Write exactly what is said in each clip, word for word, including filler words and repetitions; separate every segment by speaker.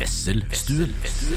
Speaker 1: Vesselstuen.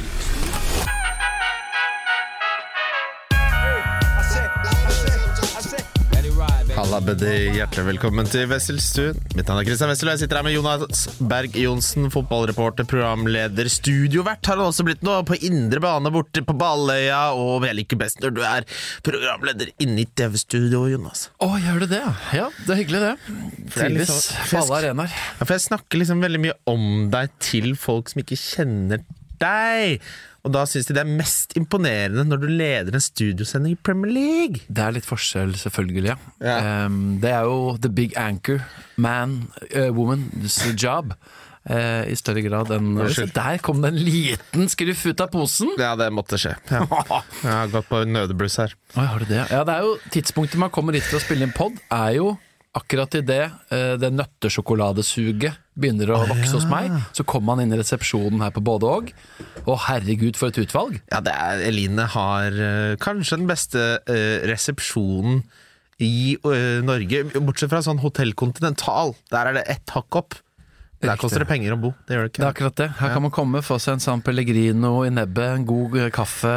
Speaker 2: Halla, buddy. Hjertelig velkommen til Vesselstuen. Mitt navn er Kristian Wessel, og jeg sitter her med Jonas Berg Johnsen, fotballreporter, programleder, studiovert har han også blitt nå, på indre bane borte på Balløya, og jeg liker best når du er programleder inne i T V-studio, Jonas.
Speaker 1: Å, gjør du det? Ja, det er hyggelig det. Trives på alle arenaer.
Speaker 2: Ja, for jeg snakker liksom veldig mye om deg til folk som ikke kjenner deg. Og da synes de det er mest imponerende når du leder en studiosending i Premier League.
Speaker 1: Det er litt forskjell, selvfølgelig, ja.
Speaker 2: Ja.
Speaker 1: Um, det er jo the big anchor, man, uh, woman's job, uh, i større grad enn... Så der kom det en liten skruff ut av posen.
Speaker 2: Ja, det måtte skje. Ja. Jeg har gått på nødebluss her.
Speaker 1: Oi, har du det? Ja, det er jo tidspunktet man kommer hit til å spille inn podd, er jo akkurat i det, det nøttesjokoladesuget begynner å vokse hos meg, så kommer man inn i resepsjonen her på både og, og herregud for et utvalg.
Speaker 2: Ja, det er, Eline har uh, kanskje den beste uh, resepsjonen i uh, Norge, bortsett fra sånn Hotell Continental. Der er det ett hakk opp. Der koster det penger å bo, det gjør det ikke.
Speaker 1: Det er akkurat det. Her kan man komme, få seg en San Pellegrino i nebbet, en god kaffe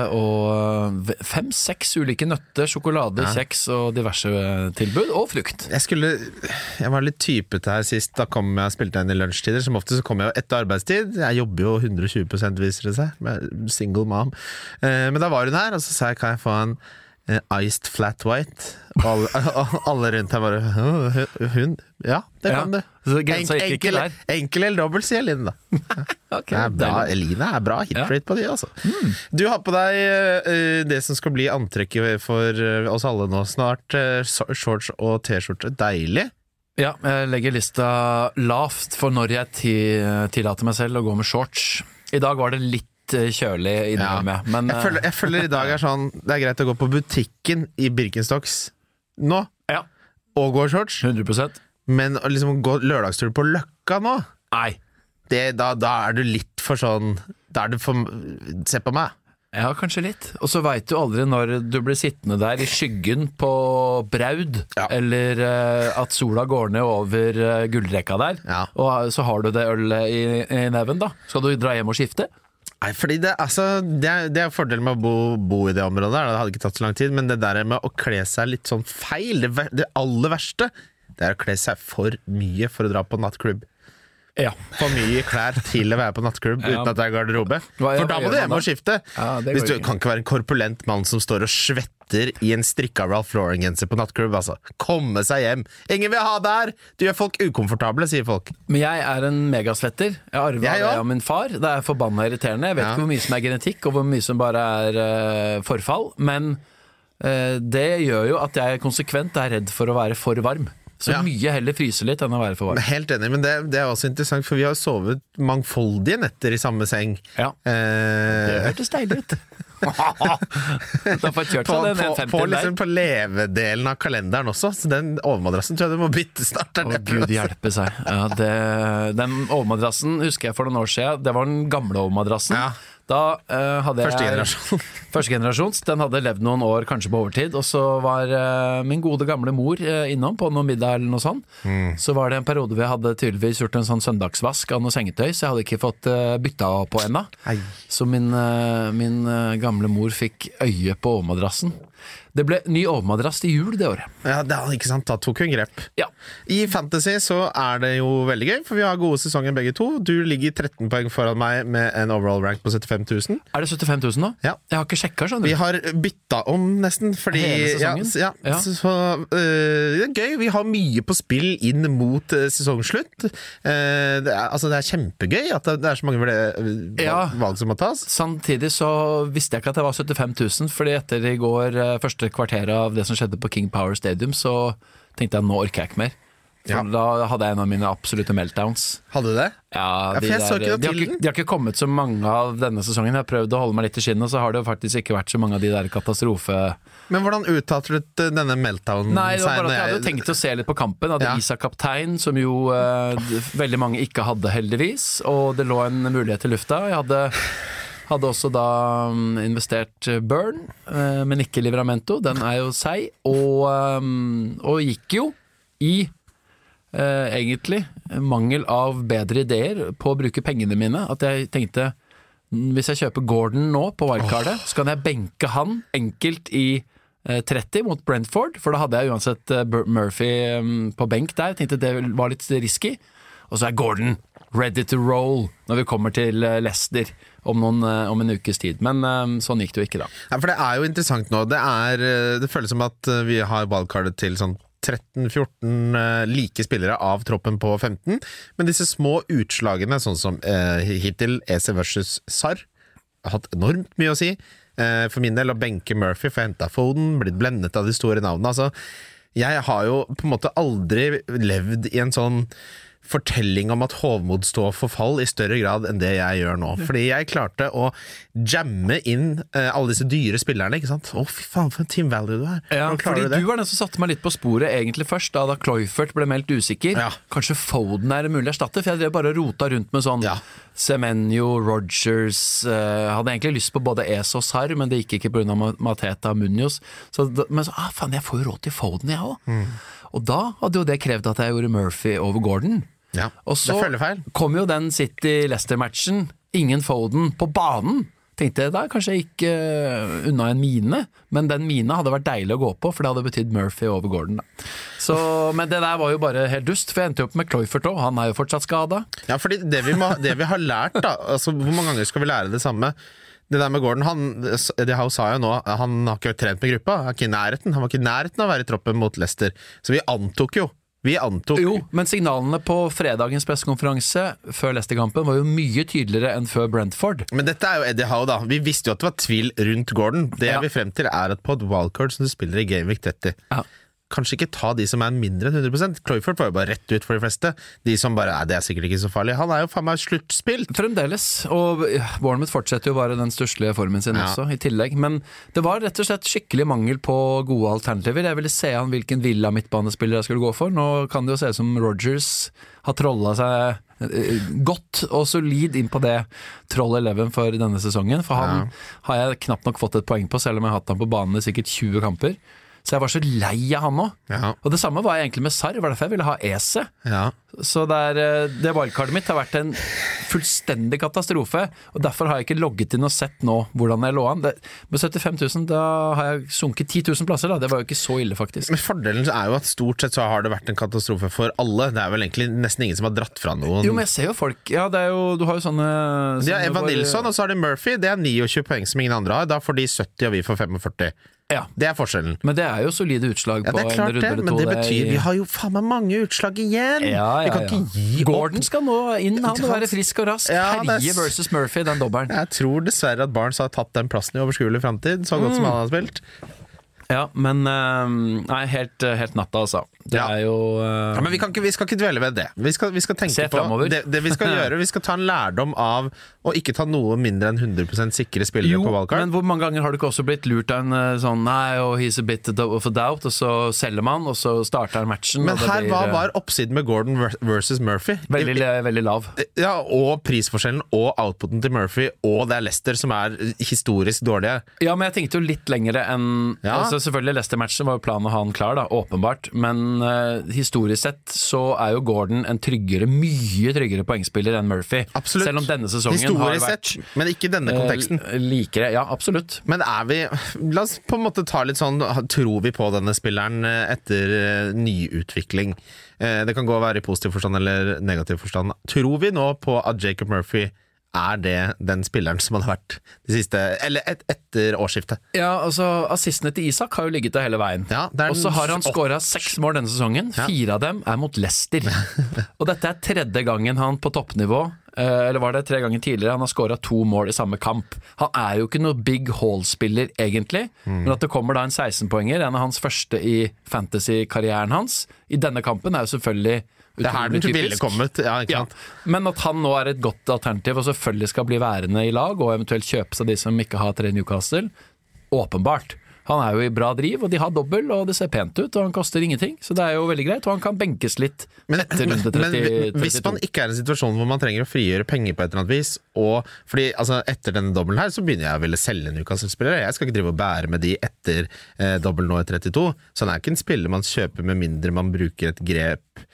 Speaker 1: og fem, seks ulike nøtter, sjokolade, ja. Kjeks og diverse tilbud, og frukt. Jeg skulle,
Speaker 2: jeg var litt typet her sist, da kom jeg og spilte inn i lunsjtider, som ofte så kom jeg jo etter arbeidstid. Jeg jobber jo hundre og tjue prosent viser det seg, med single mom. Eh, men da var hun her, og så sa jeg, kan jeg få en uh, iced flat white? Og alle, alle rundt her bare, hun? Ja, det kan
Speaker 1: ja.
Speaker 2: du.
Speaker 1: Enkel,
Speaker 2: enkel, enkel eller dobbelt, sier Eline da.
Speaker 1: Okay,
Speaker 2: det er bra, Eline er bra hitrate ja. På de altså. Mm. Du har på deg uh, det som skal bli antrekket for uh, oss alle nå snart, uh, shorts og t-skjorte, deilig.
Speaker 1: Ja, jeg legger lista lavt for når jeg ti- tillater meg selv å gå med shorts. I dag var det litt kjølig innrømme ja. Men,
Speaker 2: jeg, føler, jeg føler i dag er sånn, det er greit å gå på butikken i Birkenstocks nå,
Speaker 1: ja.
Speaker 2: Og gå shorts.
Speaker 1: hundre prosent.
Speaker 2: Men liksom gå lørdagstur på Løkka nå?
Speaker 1: Nei.
Speaker 2: Det, da, da er du litt for sånn, da er du for, se på meg.
Speaker 1: Ja, kanskje litt. Og så vet du aldri når du blir sittende der i skyggen på Braud, ja. Eller uh, at sola går ned over uh, gullrekka der, ja. Og så har du det øl i, i neven da. Skal du dra hjem og skifte?
Speaker 2: Nei, fordi det, altså, det, er, det er fordelen med å bo, bo i det området der, det hadde ikke tatt så lang tid, men det der med å kle seg litt sånn feil, det, det aller verste, det er å kle seg for mye for å dra på nattklubb.
Speaker 1: Ja.
Speaker 2: For mye klær til å være på nattklubb ja. Uten at det er garderobe.
Speaker 1: Hva,
Speaker 2: for da må du hjem og skifte.
Speaker 1: Ja,
Speaker 2: Hvis du kan ikke være en korpulent mann som står og svetter i en strikka Ralph Lauren-genser på nattklubb, altså. Komme seg hjem. Ingen vil ha der! Du gjør folk ukomfortable, sier folk.
Speaker 1: Men jeg er en megasvetter. Jeg arvet det av min far. Det er forbanna irriterende. Jeg vet ja. Ikke hvor mye som er genetikk, og hvor mye som bare er uh, forfall. Men uh, det gjør jo at jeg konsekvent er redd for å være for varm. Så ja. Mye heller fryse litt enn å være for varm.
Speaker 2: Helt enig, men det, det er også interessant, for vi har sovet mangfoldige netter i samme seng.
Speaker 1: Ja,
Speaker 2: eh...
Speaker 1: det hørtes deilig ut. Da får jeg kjørt seg den
Speaker 2: på, på, liksom, på levedelen av kalenderen også, så den overmadrassen tror jeg du må bytte snart.
Speaker 1: Å Gud hjelpe seg. Ja, det, den overmadrassen husker jeg for noen år siden, det var den gamle overmadrassen. Ja. Da uh, hadde jeg...
Speaker 2: Første generasjon.
Speaker 1: Første generasjons, den hadde levd noen år, kanskje på overtid, og så var uh, min gode gamle mor uh, innom på noen middag eller noe sånt. Mm. Så var det en periode hvor jeg hadde tydeligvis gjort en sånn søndagsvask av noe sengetøy, så jeg hadde ikke fått uh, bytta på enda. Hei. Så min, uh, min uh, gamle mor fikk øye på overmadrassen. Det ble ny overmadrass til jul det året.
Speaker 2: Ja, det er ikke sant, da tok hun grep.
Speaker 1: Ja.
Speaker 2: I Fantasy så er det jo veldig gøy, for vi har gode sesonger begge to. Du ligger tretten poeng foran meg med en overall rank på syttifem tusen.
Speaker 1: Er det syttifem tusen nå?
Speaker 2: Ja.
Speaker 1: Jeg har ikke sjekket, skjønner du.
Speaker 2: Vi har bytta om nesten, fordi...
Speaker 1: Hele sesongen?
Speaker 2: Ja, ja, ja. Så, så, uh, det er gøy, vi har mye på spill inn mot uh, sesongslutt. Uh, det, er, altså, det er kjempegøy at det er så mange valg,
Speaker 1: ja.
Speaker 2: valg som må tas.
Speaker 1: Samtidig så visste jeg ikke at det var syttifem tusen, fordi etter i går uh, første kvarteret av det som skjedde på King Power Stadium, så tenkte jeg, nå orker jeg ikke mer. For ja. Da hadde jeg en av mine absolutte meltdowns.
Speaker 2: Hadde du det?
Speaker 1: Ja,
Speaker 2: ja,
Speaker 1: de,
Speaker 2: der,
Speaker 1: de, har ikke, de har ikke kommet så mange av denne sesongen. Jeg har prøvd å holde meg litt i skinnet, og så har det jo faktisk ikke vært så mange av de der katastrofe...
Speaker 2: Men hvordan uttalte du denne meltdownen?
Speaker 1: Nei, det var bare at jeg hadde tenkt å se litt på kampen. Hadde ja. Isak kaptein, som jo uh, veldig mange ikke hadde heldigvis, og det lå en mulighet til lufta. Jeg hadde... Hadde også da investert Burn, men ikke Livramento. Den er jo seig. Og, og gikk jo i eh, egentlig mangel av bedre ideer på å bruke pengene mine, at jeg tenkte hvis jeg kjøper Gordon nå på wildcardet, oh. så kan jeg benke han enkelt i eh, tretti mot Brentford, for da hadde jeg uansett eh, Murphy um, på benk der. Jeg tenkte det var litt risky. Og så er Gordon ready to roll når vi kommer til uh, Leicester om, noen, uh, om en ukes tid. Men um, sånn gikk det jo ikke da.
Speaker 2: Ja, for det er jo interessant nå. Det, er, det føles som at vi har wildcardet til sånn tretten fjorten uh, like spillere av troppen på femten, men disse små utslagene, sånn som uh, hittil E C versus Sarr, har hatt enormt mye å si. Uh, for min del å benke Murphy for å hente Foden, blitt blendet av de store navnene. Altså, jeg har jo på en måte aldri levd i en sånn fortelling om at Hovmod står for fall i større grad enn det jeg gjør nå. Fordi jeg klarte å jamme inn eh, alle disse dyre spillerne, ikke sant? Å, fy faen, for en team value du er.
Speaker 1: Ja, fordi du, du var den som satte meg litt på sporet egentlig først, da, da Kluivert ble meldt usikker. Ja. Kanskje Foden er en mulig erstatter, for jeg drev bare rota rundt med sånn ja. Semenyo, Rodgers, eh, hadde egentlig lyst på både Es og Sarr, men det gikk ikke på grunn av Mateta og Munoz. Så, men så, ah, faen, jeg får jo råd til Foden, jeg også. Mm. Og da hadde jo det krevd at jeg gjorde Murphy over Gordon.
Speaker 2: Ja,
Speaker 1: og så kom jo den City-Leicester-matchen, ingen Foden på banen. Tenkte jeg da, kanskje jeg gikk uh, unna en mine, men den mine hadde vært deilig å gå på, for det hadde betydd Murphy over Gordon da. Så, men det der var jo bare helt dust, for jeg endte jo opp med Kluivert også, han er jo fortsatt skadet.
Speaker 2: Ja, fordi det vi, må, det vi har lært da, altså hvor mange ganger skal vi lære det samme? Det der med Gordon, han, det han sa jo nå, han har ikke trent med gruppa, han, er ikke i nærheten, han var ikke i nærheten av å være i troppen mot Leicester, så vi antok jo Vi antok
Speaker 1: Jo, men signalene på fredagens pressekonferanse før Leicester-kampen var jo mye tydeligere enn før Brentford.
Speaker 2: Men dette er jo Eddie Howe da. Vi visste jo at det var tvil rundt Gordon. Det ja. vi frem til er at på et wildcard som du spiller i Game Week tretti, ja. kanskje ikke ta de som er mindre enn hundre prosent. Kluivert var jo bare rett ut for de fleste. De som bare, det er sikkert ikke så farlig. Han er jo faen meg sluttspilt.
Speaker 1: Fremdeles, og Bournemouth fortsetter jo bare den største formen sin ja. også, i tillegg. Men det var rett og slett skikkelig mangel på gode alternativer. Jeg ville se an hvilken villa midtbanespiller jeg skulle gå for. Nå kan det jo se ut som Rodgers har trollet seg godt og solid inn på det Troll elleve for denne sesongen. For han ja. har jeg knapt nok fått et poeng på, selv om jeg har hatt han på banen i sikkert tjue kamper. Så jeg var så lei av han også. Ja. Og det samme var jeg egentlig med Sarr, var derfor jeg ville ha Ese. Ja. Så der, det wildcardet mitt har vært en fullstendig katastrofe, og derfor har jeg ikke logget inn og sett nå hvordan jeg lå an. Det, med syttifem tusen, da har jeg sunket ti tusen plasser, da. Det var jo ikke så ille faktisk.
Speaker 2: Men fordelen er jo at stort sett så har det vært en katastrofe for alle. Det er vel egentlig nesten ingen som har dratt fra noen.
Speaker 1: Jo, men jeg ser jo folk, ja, det er jo, du har jo sånne... sånne
Speaker 2: de har Evan var, Nilsson, og så har de Murphy, det er tjueni poeng som ingen andre har. Da får de sytti, og vi får førtifem. Ja. Det er forskjellen.
Speaker 1: Men det er jo solide utslag
Speaker 2: ja,
Speaker 1: på en runde eller to.
Speaker 2: Men det betyr, vi har jo faen meg mange utslag igjen.
Speaker 1: Ja, ja, vi kan ja. ikke gi Gordon skal nå inn, han må være frisk og rask. Ja, Herje versus Murphy, den dobbelen.
Speaker 2: Jeg tror dessverre at Barnes har tatt den plassen i overskuelig fremtid, så godt mm. som han har spilt.
Speaker 1: Ja, men nei, helt, helt natta altså. Det ja. er jo uh...
Speaker 2: ja, men vi, kan ikke, vi skal ikke dvele ved det. Vi skal, vi skal tenke
Speaker 1: Se
Speaker 2: på det, det vi skal gjøre. Vi skal ta en lærdom av å ikke ta noe mindre enn hundre prosent sikre spillere
Speaker 1: jo,
Speaker 2: på wildcard.
Speaker 1: Men hvor mange ganger har du ikke også blitt lurt av en sånn nei, og he's a bit of a doubt, og så selger man, og så starter matchen.
Speaker 2: Men her
Speaker 1: blir,
Speaker 2: hva var oppsiden med Gordon versus Murphy?
Speaker 1: Veldig, veldig lav.
Speaker 2: Ja, og prisforskjellen og outputen til Murphy, og det er Leicester som er historisk dårlige.
Speaker 1: Ja, men jeg tenkte jo litt lengre enn ja. altså, selvfølgelig Leicester-matchen var jo planen å ha han klar, da, åpenbart, men uh, historisk sett så er jo Gordon en tryggere, mye tryggere poengspiller enn Murphy.
Speaker 2: Absolutt.
Speaker 1: Selv om denne sesongen
Speaker 2: historisk
Speaker 1: har vært
Speaker 2: sett, men ikke denne konteksten.
Speaker 1: Uh, likere, ja, absolutt.
Speaker 2: Men er vi, la oss på en måte ta litt sånn, tror vi på denne spilleren etter uh, nyutvikling? Uh, det kan gå å være i positiv forstand eller negativ forstand. Tror vi nå på at Jacob Murphy er det den spilleren som hadde vært de siste, eller et, etter årsskiftet?
Speaker 1: Ja, altså assistene til Isak har jo ligget der hele veien. Ja, og så har han skåret seks mål denne sesongen. Ja. Fire av dem er mot Leicester. Og dette er tredje gangen han på toppnivå, eller var det tre ganger tidligere, han har skåret to mål i samme kamp. Han er jo ikke noe big haul-spiller egentlig, mm. men at det kommer da en seksten-poenger, en av hans første i fantasy-karrieren hans, i denne kampen er jo selvfølgelig
Speaker 2: det er her den ville kommet, ja, ikke sant?
Speaker 1: Ja. Men at han nå er et godt alternativ og selvfølgelig skal bli værende i lag og eventuelt kjøpes av de som ikke har tre Newcastle, åpenbart. Han er jo i bra driv, og de har dobbel, og det ser pent ut, og han koster ingenting, så det er jo veldig greit, og han kan benkes litt
Speaker 2: men,
Speaker 1: etter runde tretti.
Speaker 2: Men hvis man ikke er i en situasjon hvor man trenger å frigjøre penger på et eller annet vis, og fordi altså, etter denne dobbelen her, så begynner jeg å ville selge Newcastle-spillere. Jeg skal ikke drive og bære med de etter eh, dobbel nå i trettito, så han er ikke en spiller man kjøper med mindre man bruker et grep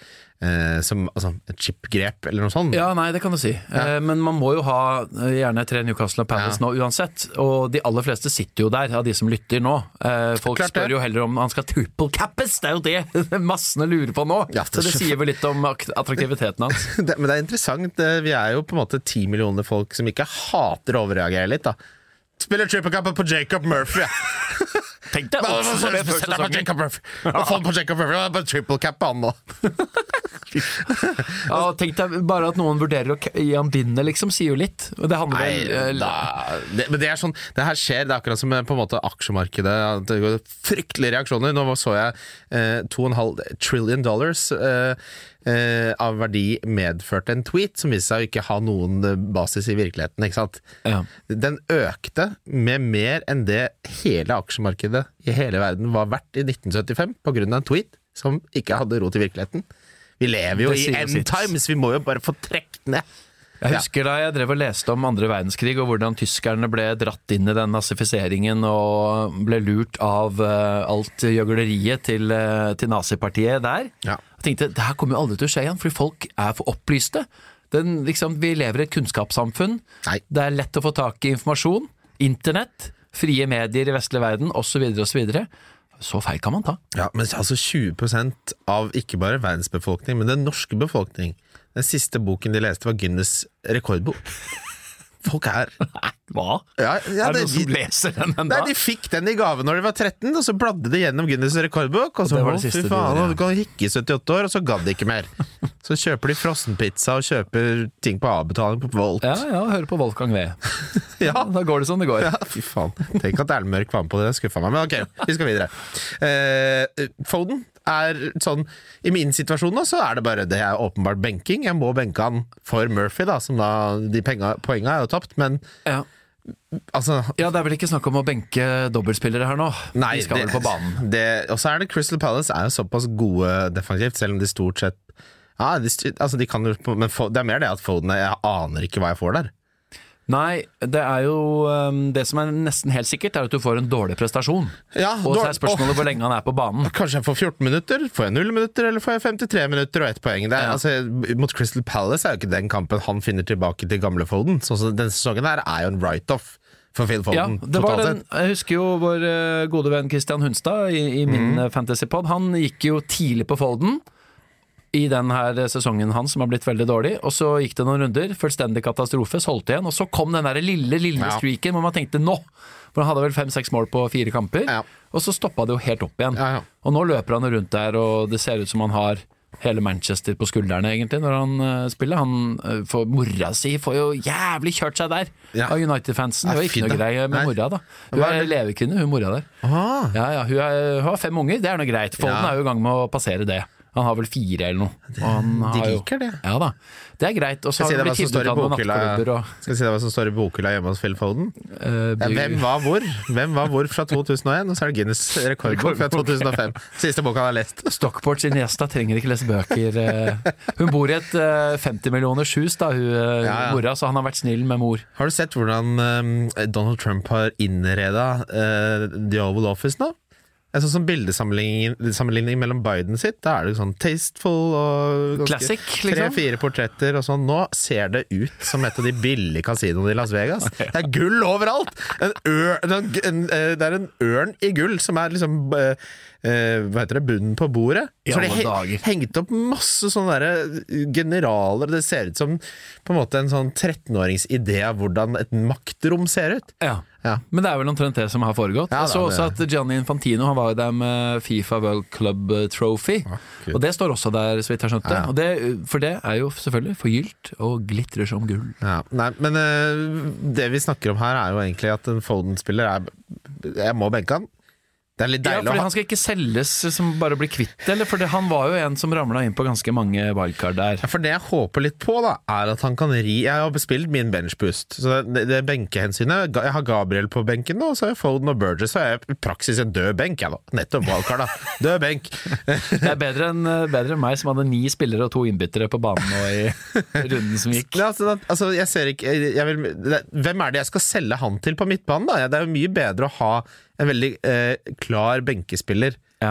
Speaker 2: eh, som altså, et chip-grep eller noe sånt.
Speaker 1: Ja, nei, det kan du si. Ja. Eh, men man må jo ha eh, gjerne tre Newcastle og Palace ja. nå uansett, og de aller fleste sitter jo der, av de som lytter nå. Eh, folk Klart spør det. jo heller om han skal triple cappes, det er jo det massene lurer på nå. Ja, det så det sier vel litt om attraktiviteten hans.
Speaker 2: det, men det er interessant, vi er jo på en måte ti millioner folk som ikke hater å overreagere litt da. Spiller triple cap på Jacob Murphy, ja.
Speaker 1: Tenk deg også som det første sesongen.
Speaker 2: Jacob Murphy. Og få den på Jacob Murphy, og bare triple cap på han nå.
Speaker 1: ja, tenk deg bare at noen vurderer å gi han bindet, liksom, sier jo litt. Og det handler
Speaker 2: Nei,
Speaker 1: vel...
Speaker 2: Da, det, men det er sånn, det her skjer, det er akkurat som på en måte aksjemarkedet, det går fryktelige reaksjoner. Nå så jeg eh, to og en halv trillion dollars eh, eh, av verdi medførte en tweet som viste seg å ikke ha noen basis i virkeligheten, ikke sant? Ja. Den økte med mer enn det hele aksjemarkedet i hele verden var verdt i nitten syttifem på grunn av en tweet som ikke hadde rot i virkeligheten. Vi lever jo i end times, vi må jo bare få trekt ned.
Speaker 1: Jeg husker da jeg drev og leste om andre verdenskrig og hvordan tyskerne ble dratt inn i den nazifiseringen og ble lurt av uh, alt gjøgleriet til, uh, til nazipartiet der. Ja. Jeg tenkte, det her kommer jo aldri til å skje igjen, fordi folk er for opplyste. Den, liksom, vi lever i et kunnskapssamfunn. Nei. Det er lett å få tak i informasjon, internett, frie medier i vestlig verden, og så videre og så videre. Så feil kan man ta.
Speaker 2: Ja, men altså tjue prosent av ikke bare verdens befolkning, men den norske befolkning. Den siste boken de leste var Guinness rekordbok. Folk er...
Speaker 1: Hva?
Speaker 2: Ja, ja,
Speaker 1: er det
Speaker 2: noen
Speaker 1: som de, leser den enda?
Speaker 2: Nei, de fikk den i gave når de var tretten, og så bladde de gjennom Guinness rekordbok, og så,
Speaker 1: og det
Speaker 2: fy faen, og du kan hikke i syttiåtte år, og så gadd de ikke mer. Så kjøper de frossenpizza og kjøper ting på avbetaling på Volt.
Speaker 1: Ja, ja, hører på Wolfgang V. ja. Da går det sånn det går.
Speaker 2: Ja, fy faen. Tenk at Erlmørk var med på det, det skuffa meg. Men ok, vi skal videre. Eh, Foden er sånn, i min situasjon nå, så er det bare, det er åpenbart benking. Jeg må benke han for Murphy da, som da, de penga, poenga er jo tapt, men... Ja. Altså,
Speaker 1: ja, det er vel ikke snakk om å benke dobbeltspillere her nå.
Speaker 2: Nei,
Speaker 1: de skal
Speaker 2: det,
Speaker 1: vel på banen.
Speaker 2: Det, og så er det Crystal Palace er jo såpass gode defensivt, selv om de stort sett ja, de, altså de kan jo, men det er mer det at Foden, jeg aner ikke hva jeg får der.
Speaker 1: Nei, det er jo um, det som er nesten helt sikkert er at du får en dårlig prestasjon. Ja, og så er spørsmålet oh, hvor lenge han er på banen.
Speaker 2: Kanskje jeg får fjorten minutter, får jeg null minutter, eller får jeg femtitre minutter og ett poeng. Det er, ja. altså, mot Crystal Palace er jo ikke den kampen han finner tilbake til gamle Foden. Så, så denne sesongen her er jo en write-off for Phil Foden.
Speaker 1: Ja, det var den, jeg husker jo vår uh, gode venn Christian Hunstad i, i min mm. fantasypod. Han gikk jo tidlig på Foden i den her sesongen hans som har blitt veldig dårlig, og så gikk det noen runder, fullstendig katastrofe, solgte igjen, og så kom den der lille, lille ja. streaken hvor man tenkte nå, for han hadde vel fem-seks mål på fire kamper, ja. og så stoppet det jo helt opp igjen. Ja, ja. Og nå løper han rundt der, og det ser ut som han har hele Manchester på skuldrene egentlig når han uh, spiller. Han uh, får mora si, får jo jævlig kjørt seg der ja. av United-fansen. Det var ikke noe greie med mora da. Hun er levekvinne, hun mora der. Ja, ja, hun, er, hun har fem unger, det er noe greit. Foden ja. er jo i gang med å passere det. Han har vel fire eller noe.
Speaker 2: Det, de liker jo, det.
Speaker 1: Ja da, det er greit. Og så har det blitt tilbudt av noen nattklubber. Og...
Speaker 2: Skal jeg si deg hva som står i bokhylla hjemme hos Phil Foden? Uh, ja, hvem var hvor? Hvem var hvor fra to tusen og en? Og så er det Guinness rekordbok fra to tusen og fem. Siste boka han har lest.
Speaker 1: Stockport sin gjesta trenger ikke lese bøker. Hun bor i et femti millioners hus da, hun ja, ja. mora, så han har vært snill med mor.
Speaker 2: Har du sett hvordan um, Donald Trump har innredet uh, The Oval Office nå? En sånn som bildesammenligning mellom Biden sitt, da er det sånn tasteful og
Speaker 1: Classic, liksom.
Speaker 2: Tre-fire portretter og sånn. Nå ser det ut som et av de billige kasinoene i Las Vegas. Det er gull overalt! En ør, en, en, det er en ørn i gull som er liksom uh, hva heter det, bunnen på bordet. Så de he, hengt opp masse sånne der generaler. Det ser ut som på en måte en sånn trettenårings idé av hvordan et maktrom ser ut.
Speaker 1: Ja. Ja. Men det er vel omtrent det som har foregått. Ja, jeg så også at Gianni Infantino, han var jo der med FIFA World Club Trophy, ja, og det står også der, så vidt jeg skjønte. Ja. Og det, for det er jo selvfølgelig forgylt og glitrer som gull.
Speaker 2: Ja. Nei, men uh, det vi snakker om her er jo egentlig at en Foden-spiller er Jeg må benke han. Det er litt deilig.
Speaker 1: Ja, fordi han skal ikke selges som bare bli kvitt, eller? For han var jo en som ramlet inn på ganske mange wildcard der.
Speaker 2: Ja, for det jeg håper litt på da, er at han kan ri. Jeg har bespilt min benchboost, så det, det benkehensynet. Jeg har Gabriel på benken nå, så har jeg Foden og Burgess, så er jeg i praksis en død benk, ja da. Nettopp wildcard da. Død benk.
Speaker 1: Det er bedre enn, bedre enn meg som hadde ni spillere og to innbyttere på banen nå i runden som gikk.
Speaker 2: Ja, altså, altså, jeg ser ikke, jeg vil, det, hvem er det jeg skal selge han til på midtbanen da? Det er jo mye bedre å ha en veldig eh, klar benkespiller. Ja.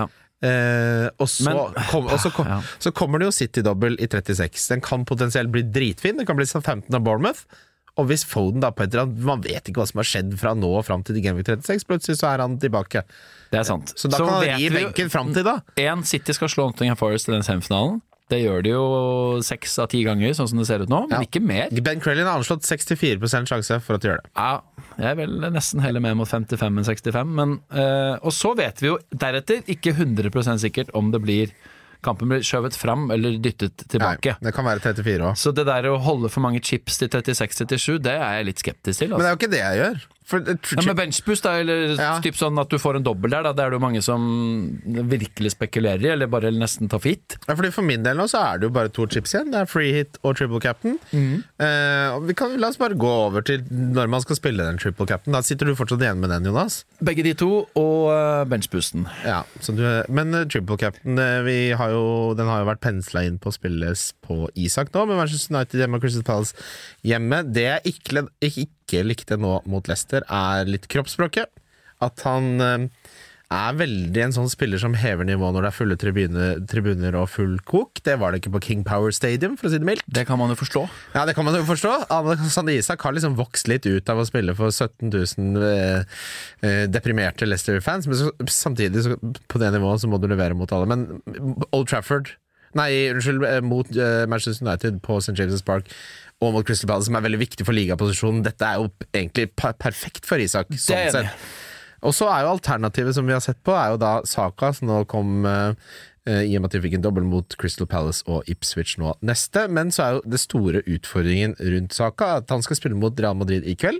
Speaker 2: Eh, og så,
Speaker 1: Men,
Speaker 2: kom, og så, kom,
Speaker 1: ja.
Speaker 2: så kommer det jo City-dobbel i trettiseks. Den kan potensielt bli dritfin. Det kan bli Southampton og Bournemouth. Og hvis Foden da på et eller annet, man vet ikke hva som har skjedd fra nå og frem til Gameweek trettiseks, plutselig så er han tilbake.
Speaker 1: Det er sant.
Speaker 2: Så da kan han gi benken frem til da.
Speaker 1: En City skal slå Nottingham Forest i den semifinalen. Det gjør de jo seks av ti ganger, sånn som det ser ut nå, men
Speaker 2: Ja.
Speaker 1: ikke mer.
Speaker 2: Ben Crellin har anslått sekstifire prosent sjanse for at de gjør det.
Speaker 1: Ja, jeg er vel nesten heller med mot femtifem enn sekstifem, men, eh, og så vet vi jo deretter ikke hundre prosent sikkert om det blir kampen blir skjøvet fram eller dyttet tilbake.
Speaker 2: Nei, det kan være trettifire også.
Speaker 1: Så det der å holde for mange chips til trettiseks trettisju, det er jeg litt skeptisk til.
Speaker 2: Men det
Speaker 1: Altså.
Speaker 2: er jo ikke det jeg gjør. For,
Speaker 1: Ja, med benchboost, da, eller
Speaker 2: Ja.
Speaker 1: typ sånn at du får en dobbel der, da, det er det jo mange som virkelig spekulerer i, eller bare nesten tar for gitt.
Speaker 2: Ja, fordi for min del nå så er det jo bare to chips igjen. Det er free hit og triple captain.
Speaker 1: Mhm.
Speaker 2: eh, og vi kan, La oss bare gå over til når man skal spille den triple captain. Da sitter du fortsatt igjen med den, Jonas.
Speaker 1: Begge de to, og uh, benchboosten.
Speaker 2: Ja, så du, Men uh, triple captain uh, vi har jo, den har jo vært pensla inn på å spilles på Isak nå, med Manchester United hjemme og Crystal Palace hjemme. Det jeg ikke, ikke, ikke likte nå mot Leicester, er litt kroppsspråket. At han uh, er veldig en sånn spiller som hever nivå når det er fulle tribuner, tribuner og full kok. Det var det ikke på King Power Stadium, for å si det mildt.
Speaker 1: Det kan man jo forstå.
Speaker 2: Ja, det kan man jo forstå. Alexander Isak har liksom vokst litt ut av å spille for sytten tusen eh, eh, deprimerte Leicester-fans, men så, samtidig så, på det nivået så må du levere mot alle. Men Old Trafford Nei, unnskyld, eh, mot eh, Manchester United på Saint James' Park og mot Crystal Palace, som er veldig viktig for ligaposisjonen. Dette er jo egentlig per perfekt for Isak, sånn sett. Og så er jo alternativet som vi har sett på, er jo da Saka, som nå kom eh, i og med at de fikk en dobbel mot Crystal Palace og Ipswich nå neste. Men så er jo det store utfordringen rundt Saka at han skal spille mot Real Madrid i kveld.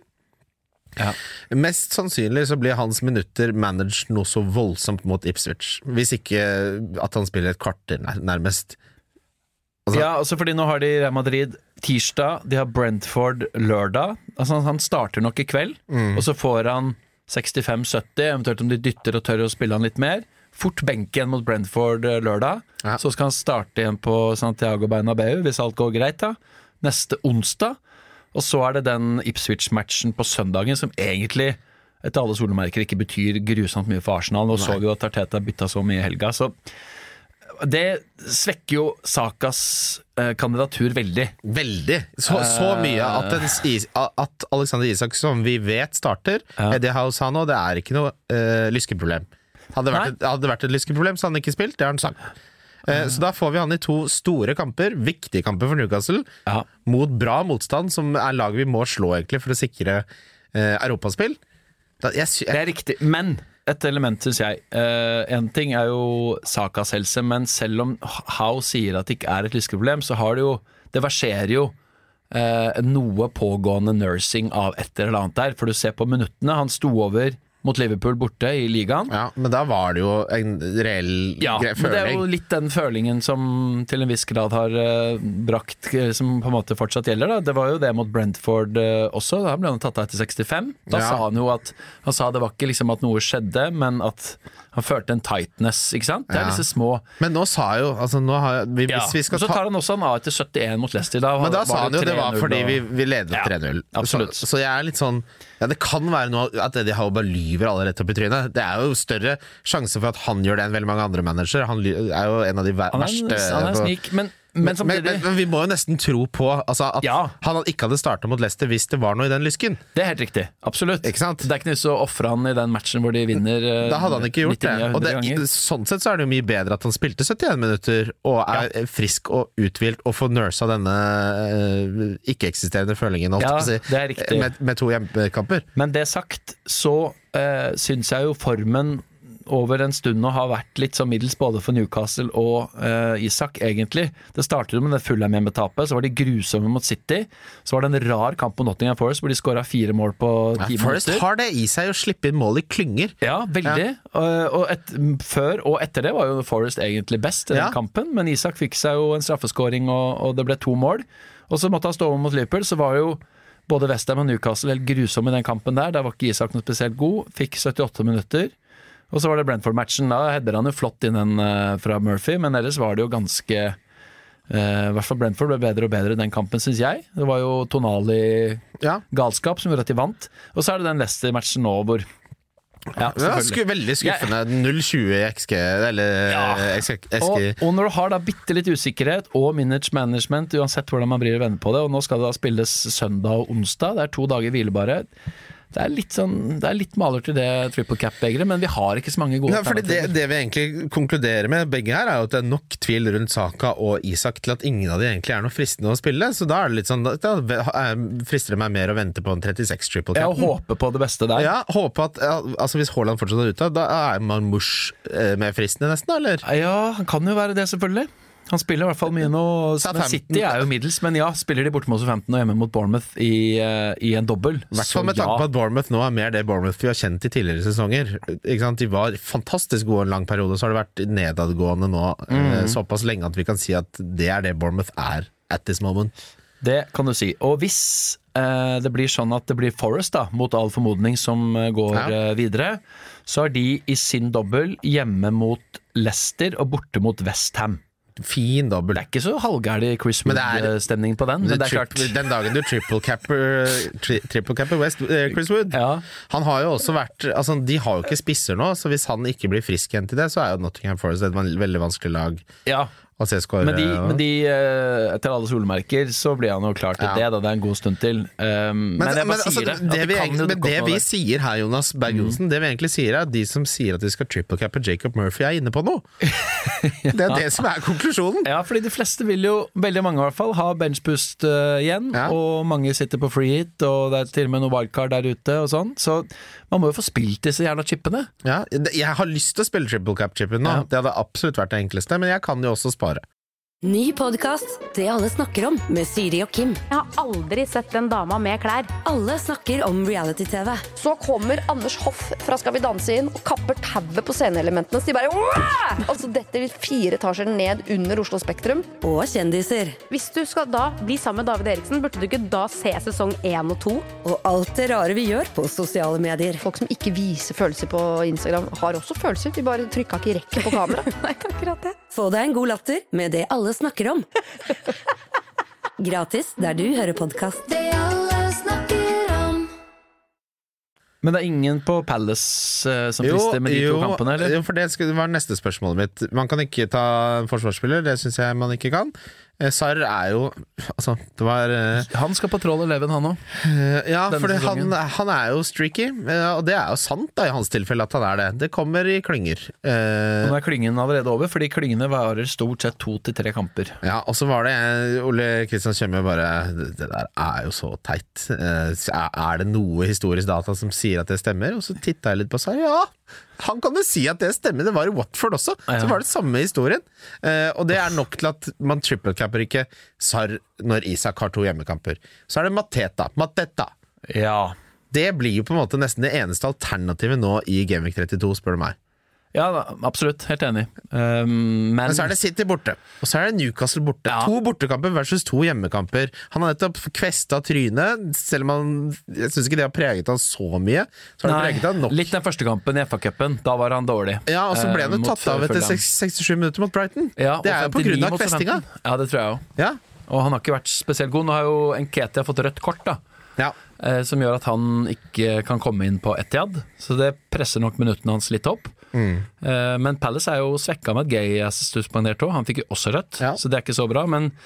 Speaker 1: Ja.
Speaker 2: Mest sannsynlig så blir hans minutter managed noe så voldsomt mot Ipswich. Hvis ikke at han spiller et kvarter nær, nærmest. Altså,
Speaker 1: Ja, altså fordi nå har de Real Madrid tirsdag, de har Brentford lørdag. Altså han starter nok i kveld,
Speaker 2: Mm.
Speaker 1: og så får han sekstifem sytti, eventuelt om de dytter og tør å spille han litt mer. Fort benk igjen mot Brentford eh, lørdag.
Speaker 2: Ja.
Speaker 1: Så skal han starte igjen på Santiago Bernabeu, hvis alt går greit da. Neste onsdag. Og så er det den Ipswich-matchen på søndagen, som egentlig, etter alle solemerker, ikke betyr grusomt mye for Arsenal. Nå så vi jo at Arteta bytta så mye i helga, så det svekker jo Sakas eh, kandidatur veldig.
Speaker 2: Veldig. Så, så mye at, en, is- at Alexander Isak, som vi vet starter,
Speaker 1: Ja.
Speaker 2: Eddie Howe sa nå, det er ikke noe uh, lyskeproblem. Hadde det vært, et, hadde det vært et lyskeproblem, så hadde han ikke spilt. Det har han sagt. Eh, Så da får vi han i to store kamper, viktige kamper for Newcastle,
Speaker 1: Ja.
Speaker 2: mot bra motstand, som er laget vi må slå egentlig for å sikre eh, europaspill. Da, jeg, sy-
Speaker 1: Det er riktig, men et element synes jeg eh, En ting er jo Sakas helse, men selv om Howe sier at det ikke er et lyskeproblem, så har det jo Det verserer jo eh, noe pågående nursing av et eller annet der, for du ser på minuttene. Han sto over mot Liverpool borte i ligaen.
Speaker 2: ja, men da var det jo en reell
Speaker 1: Ja,
Speaker 2: gre-
Speaker 1: men det er jo
Speaker 2: føling.
Speaker 1: litt den følingen som til en viss grad har eh, brakt, eh, som på en måte fortsatt gjelder da. Det var jo det mot Brentford eh, også, da ble han tatt av etter sekstifem. Da
Speaker 2: Ja.
Speaker 1: sa han jo at, han sa det var ikke liksom at noe skjedde, men at han følte en tightness, ikke sant? Det er
Speaker 2: Ja.
Speaker 1: disse små...
Speaker 2: Men nå sa jo altså nå har, vi,
Speaker 1: Ja,
Speaker 2: Hvis vi skal
Speaker 1: og så
Speaker 2: ta
Speaker 1: tar han også han av etter syttien mot Leicester. Da
Speaker 2: Men da
Speaker 1: var
Speaker 2: sa han jo det var
Speaker 1: tre null
Speaker 2: fordi
Speaker 1: og-
Speaker 2: vi, vi ledet
Speaker 1: Ja,
Speaker 2: tre null.
Speaker 1: absolutt.
Speaker 2: Så, så jeg er litt sånn Ja, det kan være noe at Eddie Howe bare lyver alle rett opp i trynet. Det er jo større sjanse for at han gjør det enn veldig mange andre managere. Han ly- er jo en av de ver-
Speaker 1: Han er,
Speaker 2: verste
Speaker 1: en- han er en
Speaker 2: på-
Speaker 1: snik, men, men
Speaker 2: men, men,
Speaker 1: samtidig...
Speaker 2: men, men vi må jo nesten tro på altså, at
Speaker 1: Ja.
Speaker 2: han ikke hadde starta mot Leicester hvis det var noe i den lysken.
Speaker 1: Det er helt riktig, absolutt.
Speaker 2: Ikke sant?
Speaker 1: Det er ikke nytt å offre han i den matchen hvor de vinner eh,
Speaker 2: Da hadde han ikke gjort det.
Speaker 1: nittinia
Speaker 2: Og det,
Speaker 1: ganger.
Speaker 2: sånn sett så er det jo mye bedre at han spilte syttien minutter og er frisk og uthvilt og får nursa denne eh, ikke-eksisterende følingen, holdt
Speaker 1: Ja,
Speaker 2: jeg på å si,
Speaker 1: det er riktig.
Speaker 2: med, med to hjemmekamper.
Speaker 1: Men det sagt, så uh, syns jeg jo formen over en stund nå har vært litt så middels både for Newcastle og eh, Isak, egentlig. Det startet jo med det Fulham-hjemmetapet, så var de grusomme mot City. Så var det en rar kamp på Nottingham Forest, hvor de skåra fire mål på ti
Speaker 2: Forrest
Speaker 1: minutter.
Speaker 2: har det i seg å slippe inn mål i klynger.
Speaker 1: Ja, veldig. Og, og et, før og etter det var jo Forest egentlig best i den
Speaker 2: Ja.
Speaker 1: kampen, men Isak fikk seg jo en straffeskåring, og, og det ble to mål. Og så måtte han stå over mot Liverpool, så var jo både West Ham og Newcastle helt grusomme i den kampen der. Der var ikke Isak noe spesielt god. Fikk syttiåtte minutter. Og så var det Brentford-matchen. Da header han jo flott inn den uh, fra Murphy, men ellers var det jo ganske uh, I hvert fall Brentford ble bedre og bedre den kampen, synes jeg. Det var jo Tonali
Speaker 2: Ja.
Speaker 1: galskap som gjorde at de vant. Og så er det den Leicester-matchen nå hvor Ja,
Speaker 2: Det var sku, veldig skuffende. null komma tjue i X G, eller
Speaker 1: Ja.
Speaker 2: X G.
Speaker 1: Og, og når du har da bitte litt usikkerhet og minute management, uansett hvordan man blir venner på det, og nå skal det da spilles søndag og onsdag, det er to dager hvilebare. Det er litt sånn, det er litt maler til det triple cap-begeret, men vi har ikke så mange gode
Speaker 2: Ja, fordi det, det vi egentlig konkluderer med begge her, er jo at det er nok tvil rundt Saka og Isak til at ingen av de egentlig er noe fristende å spille, så da er det litt sånn, da frister det meg mer å vente på en trettiseks triple cap.
Speaker 1: Ja, og håpe på det beste der.
Speaker 2: Ja, håpe at, altså hvis Haaland fortsatt er ute, da er man mush mer fristende nesten, eller?
Speaker 1: Ja, han kan jo være det selvfølgelig. Han spiller i hvert fall mye nå, men City er jo middels, men ja, spiller de borte mot Southampton og hjemme mot Bournemouth i, uh, i en dobbel.
Speaker 2: I hvert fall med tanke på at Bournemouth nå er mer det Bournemouth vi har kjent i tidligere sesonger. Ikke sant? De var fantastisk gode en lang periode, så har det vært nedadgående nå mm. uh, såpass lenge at vi kan si at det er det Bournemouth er at this moment.
Speaker 1: Det kan du si. Og hvis uh, det blir sånn at det blir Forest da, mot all formodning som uh, går ja. uh, videre, så er de i sin dobbel hjemme mot Leicester og borte mot West Ham.
Speaker 2: Fin dobbel.
Speaker 1: Det er ikke så halvgærlig Chris Wood-stemning på den. Men det er klart.
Speaker 2: Den dagen du triple capper, tri, triple capper West, eh, Chris Wood,
Speaker 1: ja.
Speaker 2: han har jo også vært altså, de har jo ikke spisser nå, så hvis han ikke blir frisk igjen til det, så er jo Nottingham Forest et veldig vanskelig lag.
Speaker 1: Ja.
Speaker 2: Men
Speaker 1: de, men de etter alle solmerker så blir han jo klar til ja. det da, det er en god stund til um, men, men jeg bare men, sier altså, det, det,
Speaker 2: det vi, egentlig, men det vi sier her, Jonas Berg-Olsen, mm. det vi egentlig sier er at de som sier at de skal triple cappe Jacob Murphy er inne på noe. ja. Det er det som er konklusjonen.
Speaker 1: Ja, fordi de fleste vil jo, veldig mange i hvert fall, ha benchboost uh, igjen, ja. og mange sitter på free hit, og det er til og med noe wildcard der ute og sånn, så man må jo få spilt disse jævla chippene.
Speaker 2: Ja, jeg har lyst til å spille triple cap chippen nå, ja. det hadde absolutt vært det enkleste, men jeg kan jo også spare.
Speaker 3: Ny podcast, det alle snakker om, med Siri og Kim.
Speaker 4: Jeg har aldri sett en dame med klær.
Speaker 3: Alle snakker om reality-tv.
Speaker 5: Så kommer Anders Hoff fra Skal vi danse inn og kapper tauet på sceneelementene, så de bare Wah! Altså detter fire etasjer ned under Oslo Spektrum.
Speaker 3: Og kjendiser.
Speaker 4: Hvis du skal da bli sammen med David Eriksen, burde du ikke da se sesong én og to?
Speaker 3: Og alt det rare vi gjør på sosiale medier.
Speaker 5: Folk som ikke viser følelser på Instagram har også følelser, de bare trykker ikke rekke på kamera.
Speaker 4: Nei, akkurat det.
Speaker 3: Få deg en god latter med det alle snakker om. Gratis der du hører podcast.
Speaker 6: Det alle snakker om.
Speaker 1: Men det er ingen på Palace uh, som frister med de
Speaker 2: jo,
Speaker 1: to kampene, eller?
Speaker 2: Jo, for det var neste spørsmålet mitt. Man kan ikke ta forsvarsspiller, det synes jeg man ikke kan. Sarr er jo altså, det var uh,
Speaker 1: Han skal på Troll Eleven, han også.
Speaker 2: Uh, ja, for han, han er jo streaky, uh, og det er jo sant da, i hans tilfelle at han er det. Det kommer i klynger. Uh,
Speaker 1: Nå er klyngen allerede over, fordi klyngene varer stort sett to til tre kamper.
Speaker 2: Ja, og så var det Ole Kristian Kjemme bare det, det der er jo så teit. Uh, er det noe historisk data som sier at det stemmer? Og så tittet jeg litt på Sarr. Ja, han kan jo si at det stemmer. Det var i Watford også, ja. Så var det samme historien. Uh, og det er nok til at man triple capper ikke Sarr når Isak har to hjemmekamper. Så er det Mateta. Mateta.
Speaker 1: Ja.
Speaker 2: Det blir jo på en måte nesten det eneste alternativet nå i Gameweek trettito, spør du meg.
Speaker 1: Ja, absolutt. Helt enig. Um, men...
Speaker 2: men så er det City borte, og så er det Newcastle borte. Ja. To bortekamper versus to hjemmekamper. Han har nettopp kvesta trynet, selv om han, jeg synes ikke det har preget han så mye. Så har det preget han nok.
Speaker 1: Litt den første kampen i F A-cupen, da var han dårlig.
Speaker 2: Ja, og så ble han jo tatt av etter sekstisju minutter mot Brighton.
Speaker 1: Ja,
Speaker 2: det er jo på grunn av kvestinga.
Speaker 1: Ja, det tror jeg også.
Speaker 2: Ja.
Speaker 1: Og han har ikke vært spesielt god. Nå har jo Nketiah fått rødt kort da.
Speaker 2: Ja.
Speaker 1: Eh, som gjør at han ikke kan komme inn på Etihad. Så det presser nok minuttene hans litt opp. Mm. Eh, men Palace er jo svekka med at Gay er suspendert også. Han fikk jo også rødt, ja. Så det er ikke så bra. Men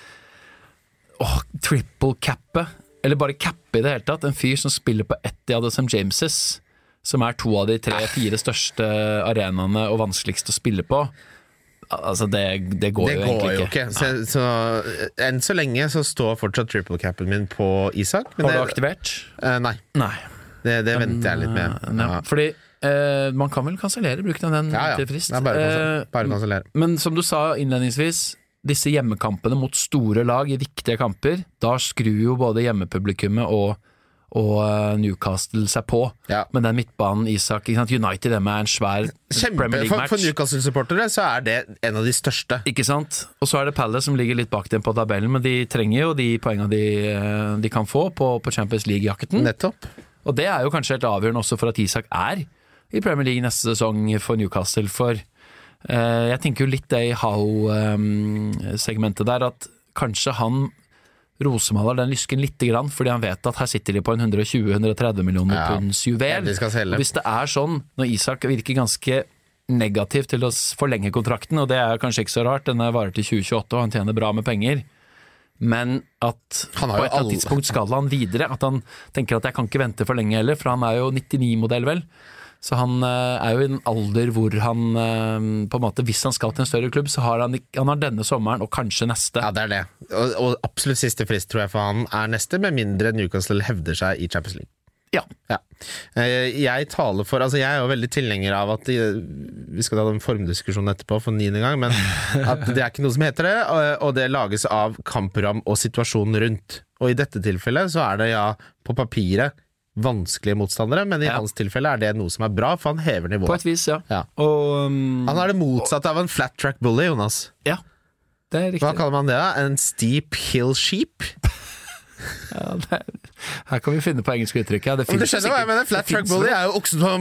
Speaker 1: åh, triple cappe, eller bare cappe i det hele tatt. En fyr som spiller på Etihad og Saint James's, som er to av de tre-fire største arenaene og vanskeligste å spille på. Altså det, det går
Speaker 2: det
Speaker 1: jo
Speaker 2: går
Speaker 1: egentlig
Speaker 2: jo
Speaker 1: ikke,
Speaker 2: ikke. Så, så, enn så lenge så står fortsatt triple capen min på Isak.
Speaker 1: Har du aktivert?
Speaker 2: Uh, nei,
Speaker 1: nei.
Speaker 2: Det, det venter jeg litt med.
Speaker 1: Ja. Ja. Fordi uh, man kan vel kansellere bruken av den
Speaker 2: ja, ja.
Speaker 1: til frist.
Speaker 2: Det er bare, uh, bare kansellere.
Speaker 1: Men som du sa innledningsvis, disse hjemmekampene mot store lag i viktige kamper, da skrur jo både hjemmepublikummet og og Newcastle seg på ja. Med den midtbanen Isak, ikke sant? United er med en svær
Speaker 2: Kjempe,
Speaker 1: Premier League-match.
Speaker 2: For, for Newcastle-supportere så er det en av de største.
Speaker 1: Ikke sant? Og så er det Palace som ligger litt bak dem på tabellen, men de trenger jo de poengene de, de kan få på, på Champions League-jakten.
Speaker 2: Nettopp.
Speaker 1: Og det er jo kanskje helt avgjørende også for at Isak er i Premier League neste sesong for Newcastle, for uh, jeg tenker jo litt det i Howe-segmentet um, der, at kanskje han rosemaler den lysken litt grann, fordi han vet at her sitter de på en hundre og tjue til hundre og tretti millioner
Speaker 2: Ja.
Speaker 1: punds juvel.
Speaker 2: De skal selge.
Speaker 1: Og hvis det er sånn, når Isak virker ganske negativ til å s- forlenge kontrakten, og det er kanskje ikke så rart, denne varer til tjue tjueåtte og han tjener bra med penger, men at
Speaker 2: Han
Speaker 1: på
Speaker 2: har jo
Speaker 1: et eller annet
Speaker 2: alle-
Speaker 1: tidspunkt skal han videre, at han tenker at jeg kan ikke vente for lenge heller, for han er jo nittini-modell vel, så han eh, er jo i en alder hvor han eh, på en måte, hvis han skal til en større klubb, så har han, ikk- han har denne sommeren og kanskje neste.
Speaker 2: Ja, det er det. Og, og absolutt siste frist, tror jeg, for han er neste, med mindre Newcastle hevder seg i Champions League.
Speaker 1: Ja.
Speaker 2: Ja. Eh, Jeg taler for, altså jeg er jo veldig tilhenger av at de, vi skal ta den formdiskusjonen etterpå for niende gang, men at det er ikke noe som heter det, og- og det lages av kampprogram og situasjonen rundt. Og i dette tilfellet så er det ja, på papiret vanskelige motstandere, men i
Speaker 1: Ja.
Speaker 2: hans tilfelle er det noe som er bra, for han hever
Speaker 1: På
Speaker 2: nivået.
Speaker 1: et vis, ja.
Speaker 2: Ja.
Speaker 1: Og um,
Speaker 2: Han er det motsatte av en flat track bully, Jonas.
Speaker 1: ja, det er
Speaker 2: Hva
Speaker 1: riktig.
Speaker 2: kaller man det da? En steep hill sheep?
Speaker 1: Ja, det er, her kan vi finne på engelske uttrykk. Ja, det
Speaker 2: Men du
Speaker 1: finnes
Speaker 2: skjønner hva jeg
Speaker 1: sikkert-
Speaker 2: mener, flat
Speaker 1: det
Speaker 2: track
Speaker 1: finnes
Speaker 2: bully
Speaker 1: vel-
Speaker 2: er jo oksen som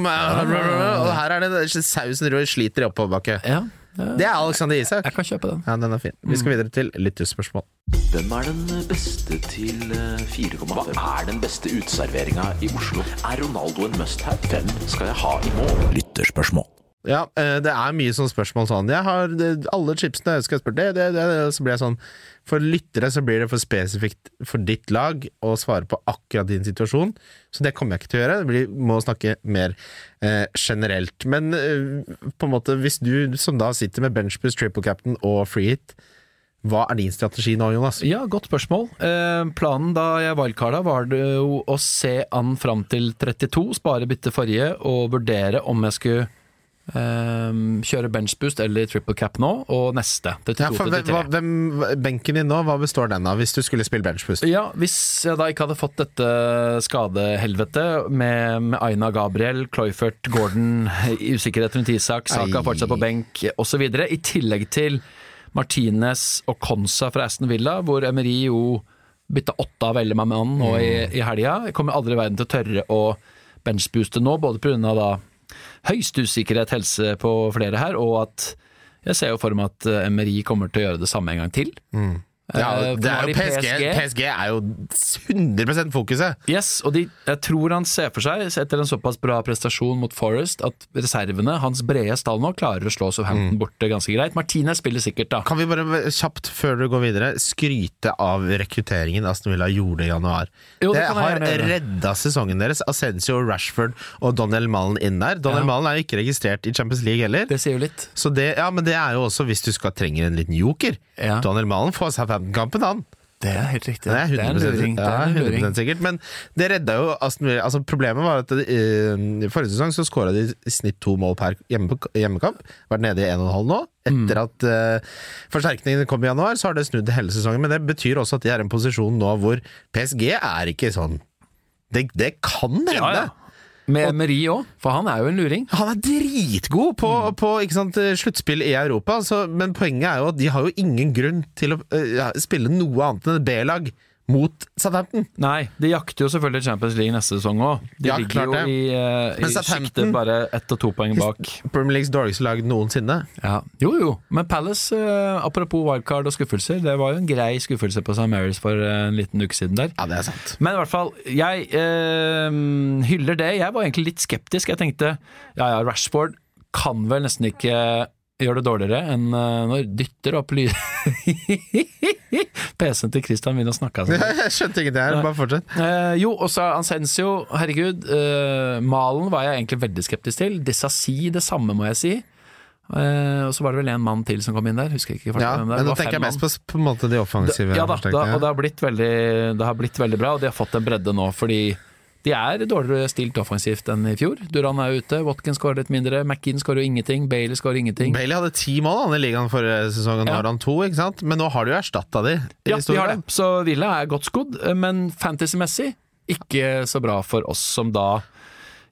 Speaker 2: og her er det sausen rød sliter i oppoverbakke.
Speaker 1: Ja,
Speaker 2: Det er Alexander Isak.
Speaker 1: jeg kan kjøpe den.
Speaker 2: Ja, den er fin. Vi skal videre til lytterspørsmål.
Speaker 7: Hvem er den beste til fire komma fem? Hva er den beste uteserveringa i Oslo? Er Ronaldo en must-have? Hvem skal jeg ha i mål? Lytterspørsmål.
Speaker 2: Ja, eh, det er mye sånn spørsmål sånn. Jeg har det- alle chipsene, jeg skal spørre det, det, det, det, så blir jeg sånn. For lyttere så blir det for spesifikt for ditt lag å svare på akkurat din situasjon, så det kommer jeg ikke til å gjøre. Vi må snakke mer eh, generelt. Men eh, på en måte, hvis du som da sitter med benchboost, triple captain og free hit, hva er din strategi nå, Jonas?
Speaker 1: Ja, godt spørsmål. Eh, planen da jeg wildcarda var det jo å se an fram til trettito, spare bytte forrige, og vurdere om jeg skulle eh, kjøre benchboost eller triple cap nå, og neste,
Speaker 2: Ja,
Speaker 1: trettito
Speaker 2: for, hvem,
Speaker 1: trettitre.
Speaker 2: hva- hvem, benken din nå, hva består den av, hvis du skulle spille benchboost?
Speaker 1: Ja, hvis jeg da ikke hadde fått dette skadehelvete med, med Aina Gabriel, Cloyfert, Gordon, usikkerhet rundt Isak, Saka
Speaker 2: Ei.
Speaker 1: fortsatt på benk og så videre, i tillegg til Martinez og Konsa fra Aston Villa, hvor Emery jo bytta åtte av veldig med mannen nå i, i helga. Jeg kommer aldri i verden til å tørre å benchbooste nå, både på grunn av da høyst usikkerhet helse på flere her, og at jeg ser jo for meg at Emery kommer til å gjøre det samme en gang til.
Speaker 2: Ja,
Speaker 1: Eh,
Speaker 2: det er
Speaker 1: for
Speaker 2: jo
Speaker 1: nå
Speaker 2: P S G. P S G er jo hundre prosent fokuset.
Speaker 1: Yes, og de, jeg tror han ser for seg, etter en såpass bra prestasjon mot Forest, at reservene, hans brede stall nå, klarer å slå Southampton borte ganske greit. Martinez spiller sikkert da.
Speaker 2: Kan vi bare kjapt, før du går videre, skryte av rekrutteringen Aston Villa gjorde i januar?
Speaker 1: Jo, det
Speaker 2: det
Speaker 1: kan jeg
Speaker 2: har
Speaker 1: gjerne gjøre.
Speaker 2: redda sesongen deres. Asensio, Rashford og Daniel Malen inn der. Daniel
Speaker 1: Ja.
Speaker 2: Malen er jo ikke registrert i Champions League heller.
Speaker 1: Det sier jo litt.
Speaker 2: Så det, ja, men det er jo også hvis du skal trenger en liten joker.
Speaker 1: Ja.
Speaker 2: Daniel Malen får Southampton-kampen, han.
Speaker 1: Det er helt riktig.
Speaker 2: Det er hundre prosent,
Speaker 1: luring. Det
Speaker 2: ja,
Speaker 1: er en
Speaker 2: hundre
Speaker 1: luring.
Speaker 2: prosent sikkert. Men det redda jo Aston Villa. Altså, problemet var at uh, i forrige sesong så skåra de i snitt to mål per hjemme, hjemmekamp. Vært nede i en og en halv nå. Etter at uh, forsterkningene kom i januar, så har det snudd hele sesongen. Men det betyr også at de er i en posisjon nå hvor P S G er ikke sånn. Det, det kan hende.
Speaker 1: Ja, ja. Med Emery også, for han er jo en luring.
Speaker 2: Han er dritgod på, på ikke sant, sluttspill i Europa, så, men poenget er jo at de har jo ingen grunn til å uh, ja, spille noe annet enn et B-lag mot Southampton.
Speaker 1: Nei, de jakter jo selvfølgelig Champions League neste sesong også. De
Speaker 2: Ja,
Speaker 1: ligger
Speaker 2: klart
Speaker 1: jo
Speaker 2: det.
Speaker 1: i, uh,
Speaker 2: Men
Speaker 1: i
Speaker 2: Southampton-
Speaker 1: siktet bare ett og to poeng bak.
Speaker 2: Premier Leagues dårligste lag noensinne.
Speaker 1: Ja. Jo, jo. Men Palace, uh, apropos wildcard og skuffelser, det var jo en grei skuffelse på Saint Mary's for uh, en liten uke siden der.
Speaker 2: Ja, det er sant.
Speaker 1: Men i hvert fall, jeg eh, hyller det. Jeg var egentlig litt skeptisk. Jeg tenkte, ja ja, Rashford kan vel nesten ikke gjøre det dårligere enn uh, når dytter opp lyd... P C-en til Christian begynner å snakke. Altså.
Speaker 2: Jeg skjønte ikke det her, bare fortsett.
Speaker 1: Eh, jo, og så Ansensio, herregud. Eh, Malen var jeg egentlig veldig skeptisk til. Disasi, det samme må jeg si. Eh, og så var det vel en mann til som kom inn der. Husker ikke
Speaker 2: Ja,
Speaker 1: hvem det
Speaker 2: men
Speaker 1: var.
Speaker 2: nå
Speaker 1: Det var
Speaker 2: tenker jeg
Speaker 1: fem
Speaker 2: mest
Speaker 1: mann.
Speaker 2: på, på en måte de offensive
Speaker 1: Ja da, da,
Speaker 2: forsterkningene.
Speaker 1: og det har, blitt veldig, det har blitt veldig bra, og de har fått en bredde nå, fordi de er dårligere stilt offensivt enn i fjor. Duran er ute, Watkins skårer litt mindre, McKean skårer jo ingenting, Bailey skårer ingenting.
Speaker 2: Bailey hadde ti mål han, i ligaen forrige sesong, og nå
Speaker 1: Ja.
Speaker 2: har han to, ikke sant? Men nå har de jo erstatta de. i
Speaker 1: Ja,
Speaker 2: stor
Speaker 1: de har
Speaker 2: grad.
Speaker 1: det. Så Villa er godt skodd, men fantasy-messig ikke så bra for oss som da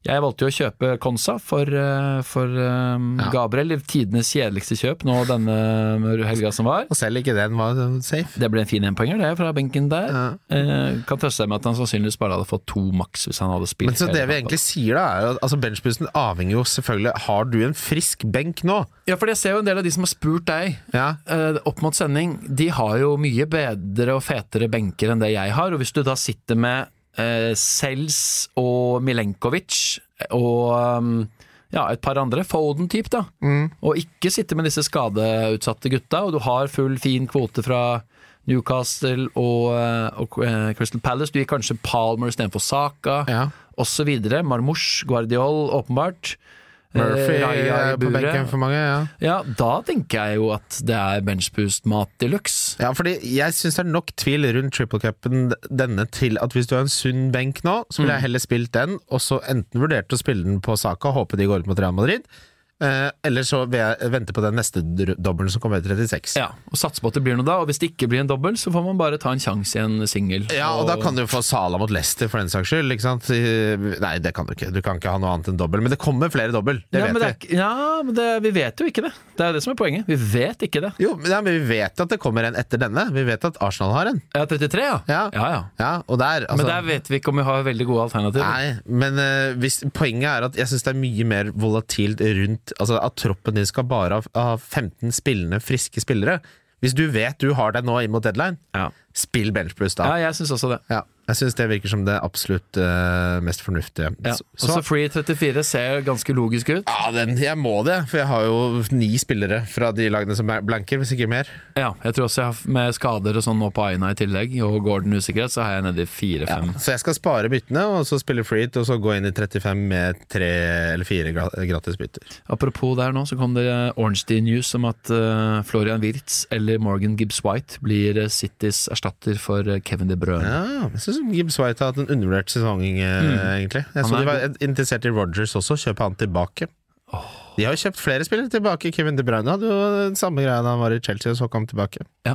Speaker 1: Jeg valgte jo å kjøpe Konsa for, for um,
Speaker 2: Ja.
Speaker 1: Gabriel, tidenes kjedeligste kjøp nå denne helga som var.
Speaker 2: Og selv ikke den var safe.
Speaker 1: Det ble en fin enpoenger det fra benken der.
Speaker 2: Ja.
Speaker 1: Eh, kan trøste seg med at han sannsynligvis bare hadde fått to maks hvis han hadde spilt.
Speaker 2: Men så det
Speaker 1: hele
Speaker 2: vi
Speaker 1: kampen.
Speaker 2: egentlig sier da, er at altså benchboosten avhenger jo selvfølgelig. Har du en frisk benk nå?
Speaker 1: Ja, for jeg ser jo en del av de som har spurt deg
Speaker 2: Ja.
Speaker 1: eh, opp mot sending, de har jo mye bedre og fetere benker enn det jeg har, og hvis du da sitter med eh, Sels og Milenkovic og um, ja, et par andre, Foden-typ da,
Speaker 2: Mm.
Speaker 1: og ikke sitte med disse skadeutsatte gutta, og du har full fin kvote fra Newcastle og, og uh, Crystal Palace, du gir kanskje Palmer i stedet for Saka,
Speaker 2: Ja.
Speaker 1: og så videre, Marmouche, Guardiol, åpenbart.
Speaker 2: Murphy
Speaker 1: Eh, Raya i
Speaker 2: er på
Speaker 1: buret.
Speaker 2: benken for mange, ja.
Speaker 1: Ja, da tenker jeg jo at det er benchboost-mat deluxe.
Speaker 2: Ja, fordi jeg synes det er nok tvil rundt Triple Cupen denne til at hvis du har en sunn benk nå, så ville jeg heller spilt den, og så enten vurdert å spille den på Saka, håpe de går ut mot Real Madrid, eh, eller så vil jeg vente på den neste dobbelen som kommer i trettiseks.
Speaker 1: Ja, og satse på at det blir noe da, og hvis det ikke blir en dobbel, så får man bare ta en sjanse i en single.
Speaker 2: Ja, og da kan du jo få Salah mot Leicester for den saks skyld, ikke sant? Nei, det kan du ikke. Du kan ikke ha noe annet enn dobbel, men det kommer flere dobbel, det
Speaker 1: ja,
Speaker 2: vet
Speaker 1: men det
Speaker 2: vi.
Speaker 1: er, ikke- ja, men det, vi vet jo ikke det. Det er jo det som er poenget. Vi vet ikke det.
Speaker 2: Jo, men, ja, men vi vet at det kommer en etter denne. Vi vet at Arsenal har en.
Speaker 1: Ja, trettitre, ja.
Speaker 2: Ja.
Speaker 1: ja, ja.
Speaker 2: Ja, og der, altså...
Speaker 1: Men der vet vi ikke om vi har veldig gode alternativer.
Speaker 2: Nei, men uh, hvis, poenget er at jeg synes det er mye mer volatilt rundt, altså at troppen din skal bare ha, ha femten spillende, friske spillere. Hvis du vet du har det nå inn mot deadline,
Speaker 1: Ja,
Speaker 2: spill benchboost da.
Speaker 1: ja jeg synes også det.
Speaker 2: Ja, jeg synes det virker som det absolutt uh, mest fornuftige.
Speaker 1: Ja.
Speaker 2: Så,
Speaker 1: Også Free trettifire ser ganske logisk ut.
Speaker 2: ja, den, jeg må det, for jeg har jo ni spillere fra de lagene som er blanker, hvis ikke mer.
Speaker 1: Ja, jeg tror også jeg har med skader og sånn nå på Aina i tillegg, og Gordon usikkerhet, så har jeg nede i fire-fem.
Speaker 2: Så jeg skal spare byttene, og så spille free hit, og så gå inn i trettifem med tre eller fire gra- gratis bytter.
Speaker 1: Apropos der nå, så kom det Ornstein News om at uh, Florian Wirtz eller Morgan Gibbs-White blir uh, Citys erstatter for uh, Kevin De Bruyne.
Speaker 2: Ja, jeg synes Gibbs White har hatt en undervurdert sesong, eh, egentlig. Jeg
Speaker 1: Han
Speaker 2: så
Speaker 1: er
Speaker 2: de var interessert i Rodgers også, kjøpe han tilbake. De har jo kjøpt flere spillere tilbake. Kevin De Bruyne hadde jo den samme greia da han var i Chelsea, og så kom han tilbake.
Speaker 1: Ja.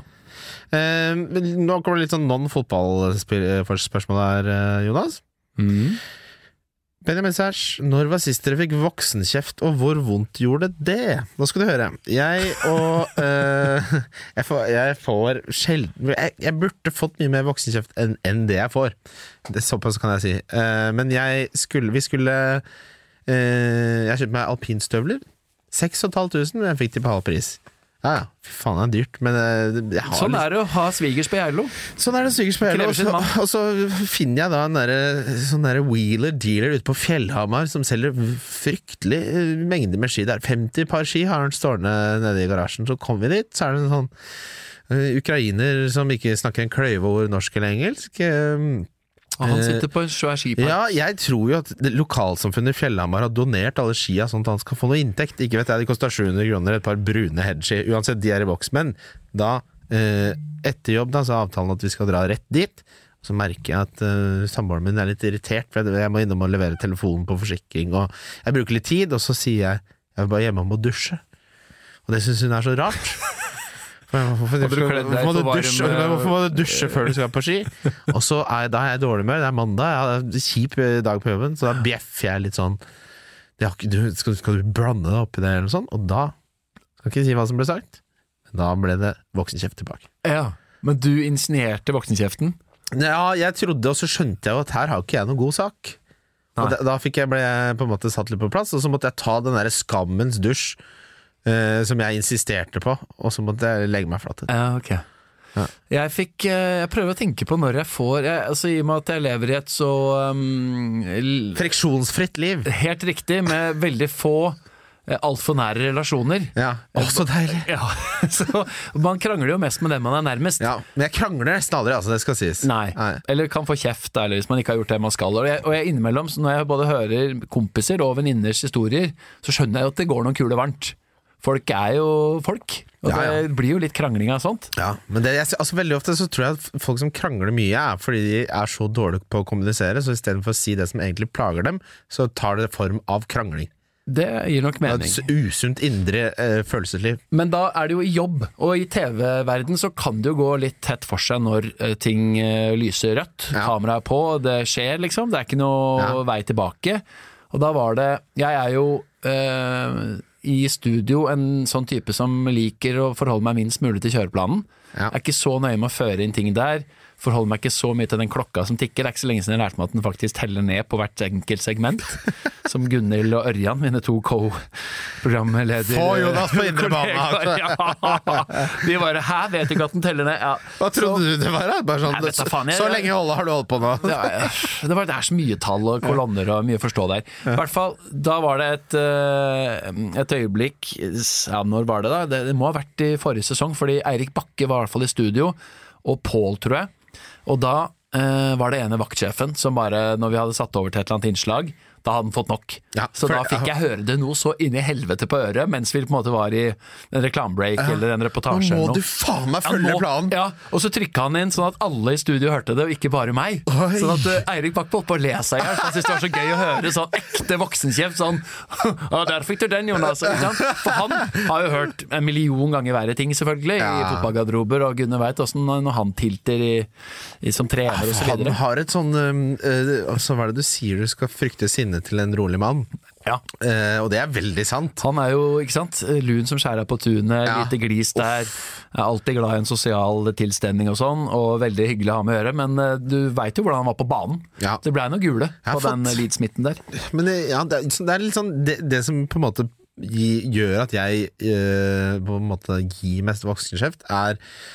Speaker 2: Eh, men nå kommer det litt sånn non-fotball-spørsmål her, eh, Jonas.
Speaker 1: Mm.
Speaker 2: Benjamin Sæsj, når var sist dere fikk voksenkjeft, og hvor vondt gjorde det? Nå skal du høre. Jeg og øh, jeg, får, jeg får sjelden jeg, jeg burde fått mye mer voksenkjeft enn, enn det jeg får. Det såpass kan jeg si. Uh, men jeg skulle Vi skulle uh, Jeg kjøpte meg alpinstøvler. seks tusen fem hundre, men jeg fikk de på halv pris. Ja, ja, fy faen det er dyrt, men uh, jeg har
Speaker 1: Sånn
Speaker 2: litt-
Speaker 1: er det å ha svigers på Geilo.
Speaker 2: Sånn er det sykers på hele,
Speaker 1: Krever
Speaker 2: og
Speaker 1: sin
Speaker 2: så,
Speaker 1: mann.
Speaker 2: og så finner jeg da en der, sånn der wheeler dealer ute på Fjellhamar som selger fryktelig eh, mengder med ski der. femti par ski har han stående nede i garasjen. Så kommer vi dit, så er det en sånn eh, ukrainer som ikke snakker en kløyve ord norsk eller engelsk. eh,
Speaker 1: Og han sitter på en svær skipark.
Speaker 2: ja, jeg tror jo at det lokalsamfunnet i Fjellhamar har donert alle skia sånn at han skal få noe inntekt. Ikke vet jeg, de koster sju hundre kroner, et par brune headski. Uansett, de er i boks. Men da, eh, etter jobb, da, så er avtalen at vi skal dra rett dit. Så merker jeg at uh, samboeren min er litt irritert, for jeg må innom og levere telefonen på forsikring, og jeg bruker litt tid, og så sier jeg jeg vil bare hjemme om å dusje. Og det synes hun er så rart. Hvorfor,
Speaker 1: Hadde du kledd deg
Speaker 2: hvorfor, må du
Speaker 1: for varm,
Speaker 2: dusje, hvorfor må du dusje før du skal på ski? Og så er, da er jeg dårlig med, det er mandag, jeg har en kjip dag på jobben, så da bjeffer jeg litt sånn det har ikke, du, skal, skal du blande deg opp i det eller noe sånt? Og da skal ikke si hva som ble sagt, men da ble det voksenkjeft tilbake.
Speaker 1: Ja, men du insinuerte voksenkjeften.
Speaker 2: Ja, jeg trodde, og så skjønte jeg jo at her har ikke jeg noen god sak. Og
Speaker 1: Nei.
Speaker 2: da, da fikk jeg ble jeg på en måte satt litt på plass, og så måtte jeg ta den der skammens dusj eh, som jeg insisterte på, og så måtte jeg legge meg flatt ut.
Speaker 1: Ja, ok.
Speaker 2: Ja.
Speaker 1: Jeg fikk eh, Jeg prøver å tenke på når jeg får jeg, altså I og med at jeg lever i et så um, l-
Speaker 2: Friksjonsfritt liv.
Speaker 1: helt riktig, med veldig få eh, altfor nære relasjoner.
Speaker 2: Ja, å, så deilig.
Speaker 1: Ja, så man krangler jo mest med dem man er nærmest.
Speaker 2: Ja, men jeg krangler nesten aldri, altså, det skal sies.
Speaker 1: Nei. Eller kan få kjeft da, eller hvis man ikke har gjort det man skal. Og jeg, og jeg innimellom, så når jeg både hører kompiser og venninners historier, så skjønner jeg at det går noen kuler varmt. Folk er jo folk, og
Speaker 2: Ja, ja.
Speaker 1: det blir jo litt krangling av sånt.
Speaker 2: Ja, men det, jeg, altså, veldig ofte så tror jeg at folk som krangler mye er fordi de er så dårlige på å kommunisere, så i stedet for å si det som egentlig plager dem, så tar det form av krangling.
Speaker 1: Det gir nok
Speaker 2: Det er
Speaker 1: mening.
Speaker 2: et usunt indre eh, følelsesliv.
Speaker 1: Men da er det jo i jobb, og i T V-verden så kan det jo gå litt tett for seg når eh, ting eh, lyser rødt.
Speaker 2: Ja.
Speaker 1: Kameraet er på, det skjer liksom, det er ikke noe
Speaker 2: Ja.
Speaker 1: vei tilbake. Og da var det, jeg er jo eh, i studio en sånn type som liker å forholde meg minst mulig til kjøreplanen.
Speaker 2: Ja.
Speaker 1: Jeg er ikke så nøye med å føre inn ting der, forholder meg ikke så mye til den klokka som tikker. Det er ikke så lenge siden jeg lærte meg at den faktisk teller ned på hvert enkelt segment, som Gunnhild og Ørjan, mine to co-programledere.
Speaker 2: Få Jonas på indre bane, altså.
Speaker 1: Ja, de bare, hæ, vet du ikke at den teller ned? Ja.
Speaker 2: Hva trodde så, du det var? Bare sånn,
Speaker 1: jeg vet da faen, jeg,
Speaker 2: så lenge holde har du holdt på nå.
Speaker 1: Det, er, det, var, det er så mye tall og kolonner og mye å forstå der. I hvert fall, da var det et, et øyeblikk, ja, når var det da? Det, det må ha vært i forrige sesong, fordi Eirik Bakke var i hvert fall i studio, og Paul, tror jeg. Og da eh, var det ene vaktsjefen som bare, når vi hadde satt over til et eller annet innslag, da hadde han fått nok. Ja, så for, da fikk jeg høre det noe så inni helvete på øret, mens vi på en måte var i en reklamebreak ja. eller en reportasje.
Speaker 2: Nå må du faen meg følge
Speaker 1: ja, nå,
Speaker 2: planen!
Speaker 1: Ja, og så trykket han inn sånn at alle i studio hørte det, og ikke bare meg. Oi. Sånn at uh, Eirik Bakke på oppe og le seg her, han synes det var så gøy å høre sånn ekte voksenkjeft, sånn, ja, der fikk du den, Jonas. For han har jo hørt en million ganger verre ting, selvfølgelig, ja. i fotballgarderober, og Gunnar vet også når han tilter i, i, som trener og så videre.
Speaker 2: Han har et sånn, uh, så hva er det du sier, du skal frykte sinne til en rolig mann.
Speaker 1: Ja.
Speaker 2: Eh, og det er veldig sant.
Speaker 1: Han er jo, ikke sant, lun som skjærer på tunet, ja. lite glis der, er alltid glad i en sosial tilstelning og sånn, og veldig hyggelig å ha med å gjøre, men uh, du vet jo hvordan han var på banen. Ja. Det ble noe gule på fått... den Leeds-midten der. Men det, ja, det, er, det er litt sånn, det, det som på en måte gjør at jeg uh, på en måte gir mest voksenkjeft, er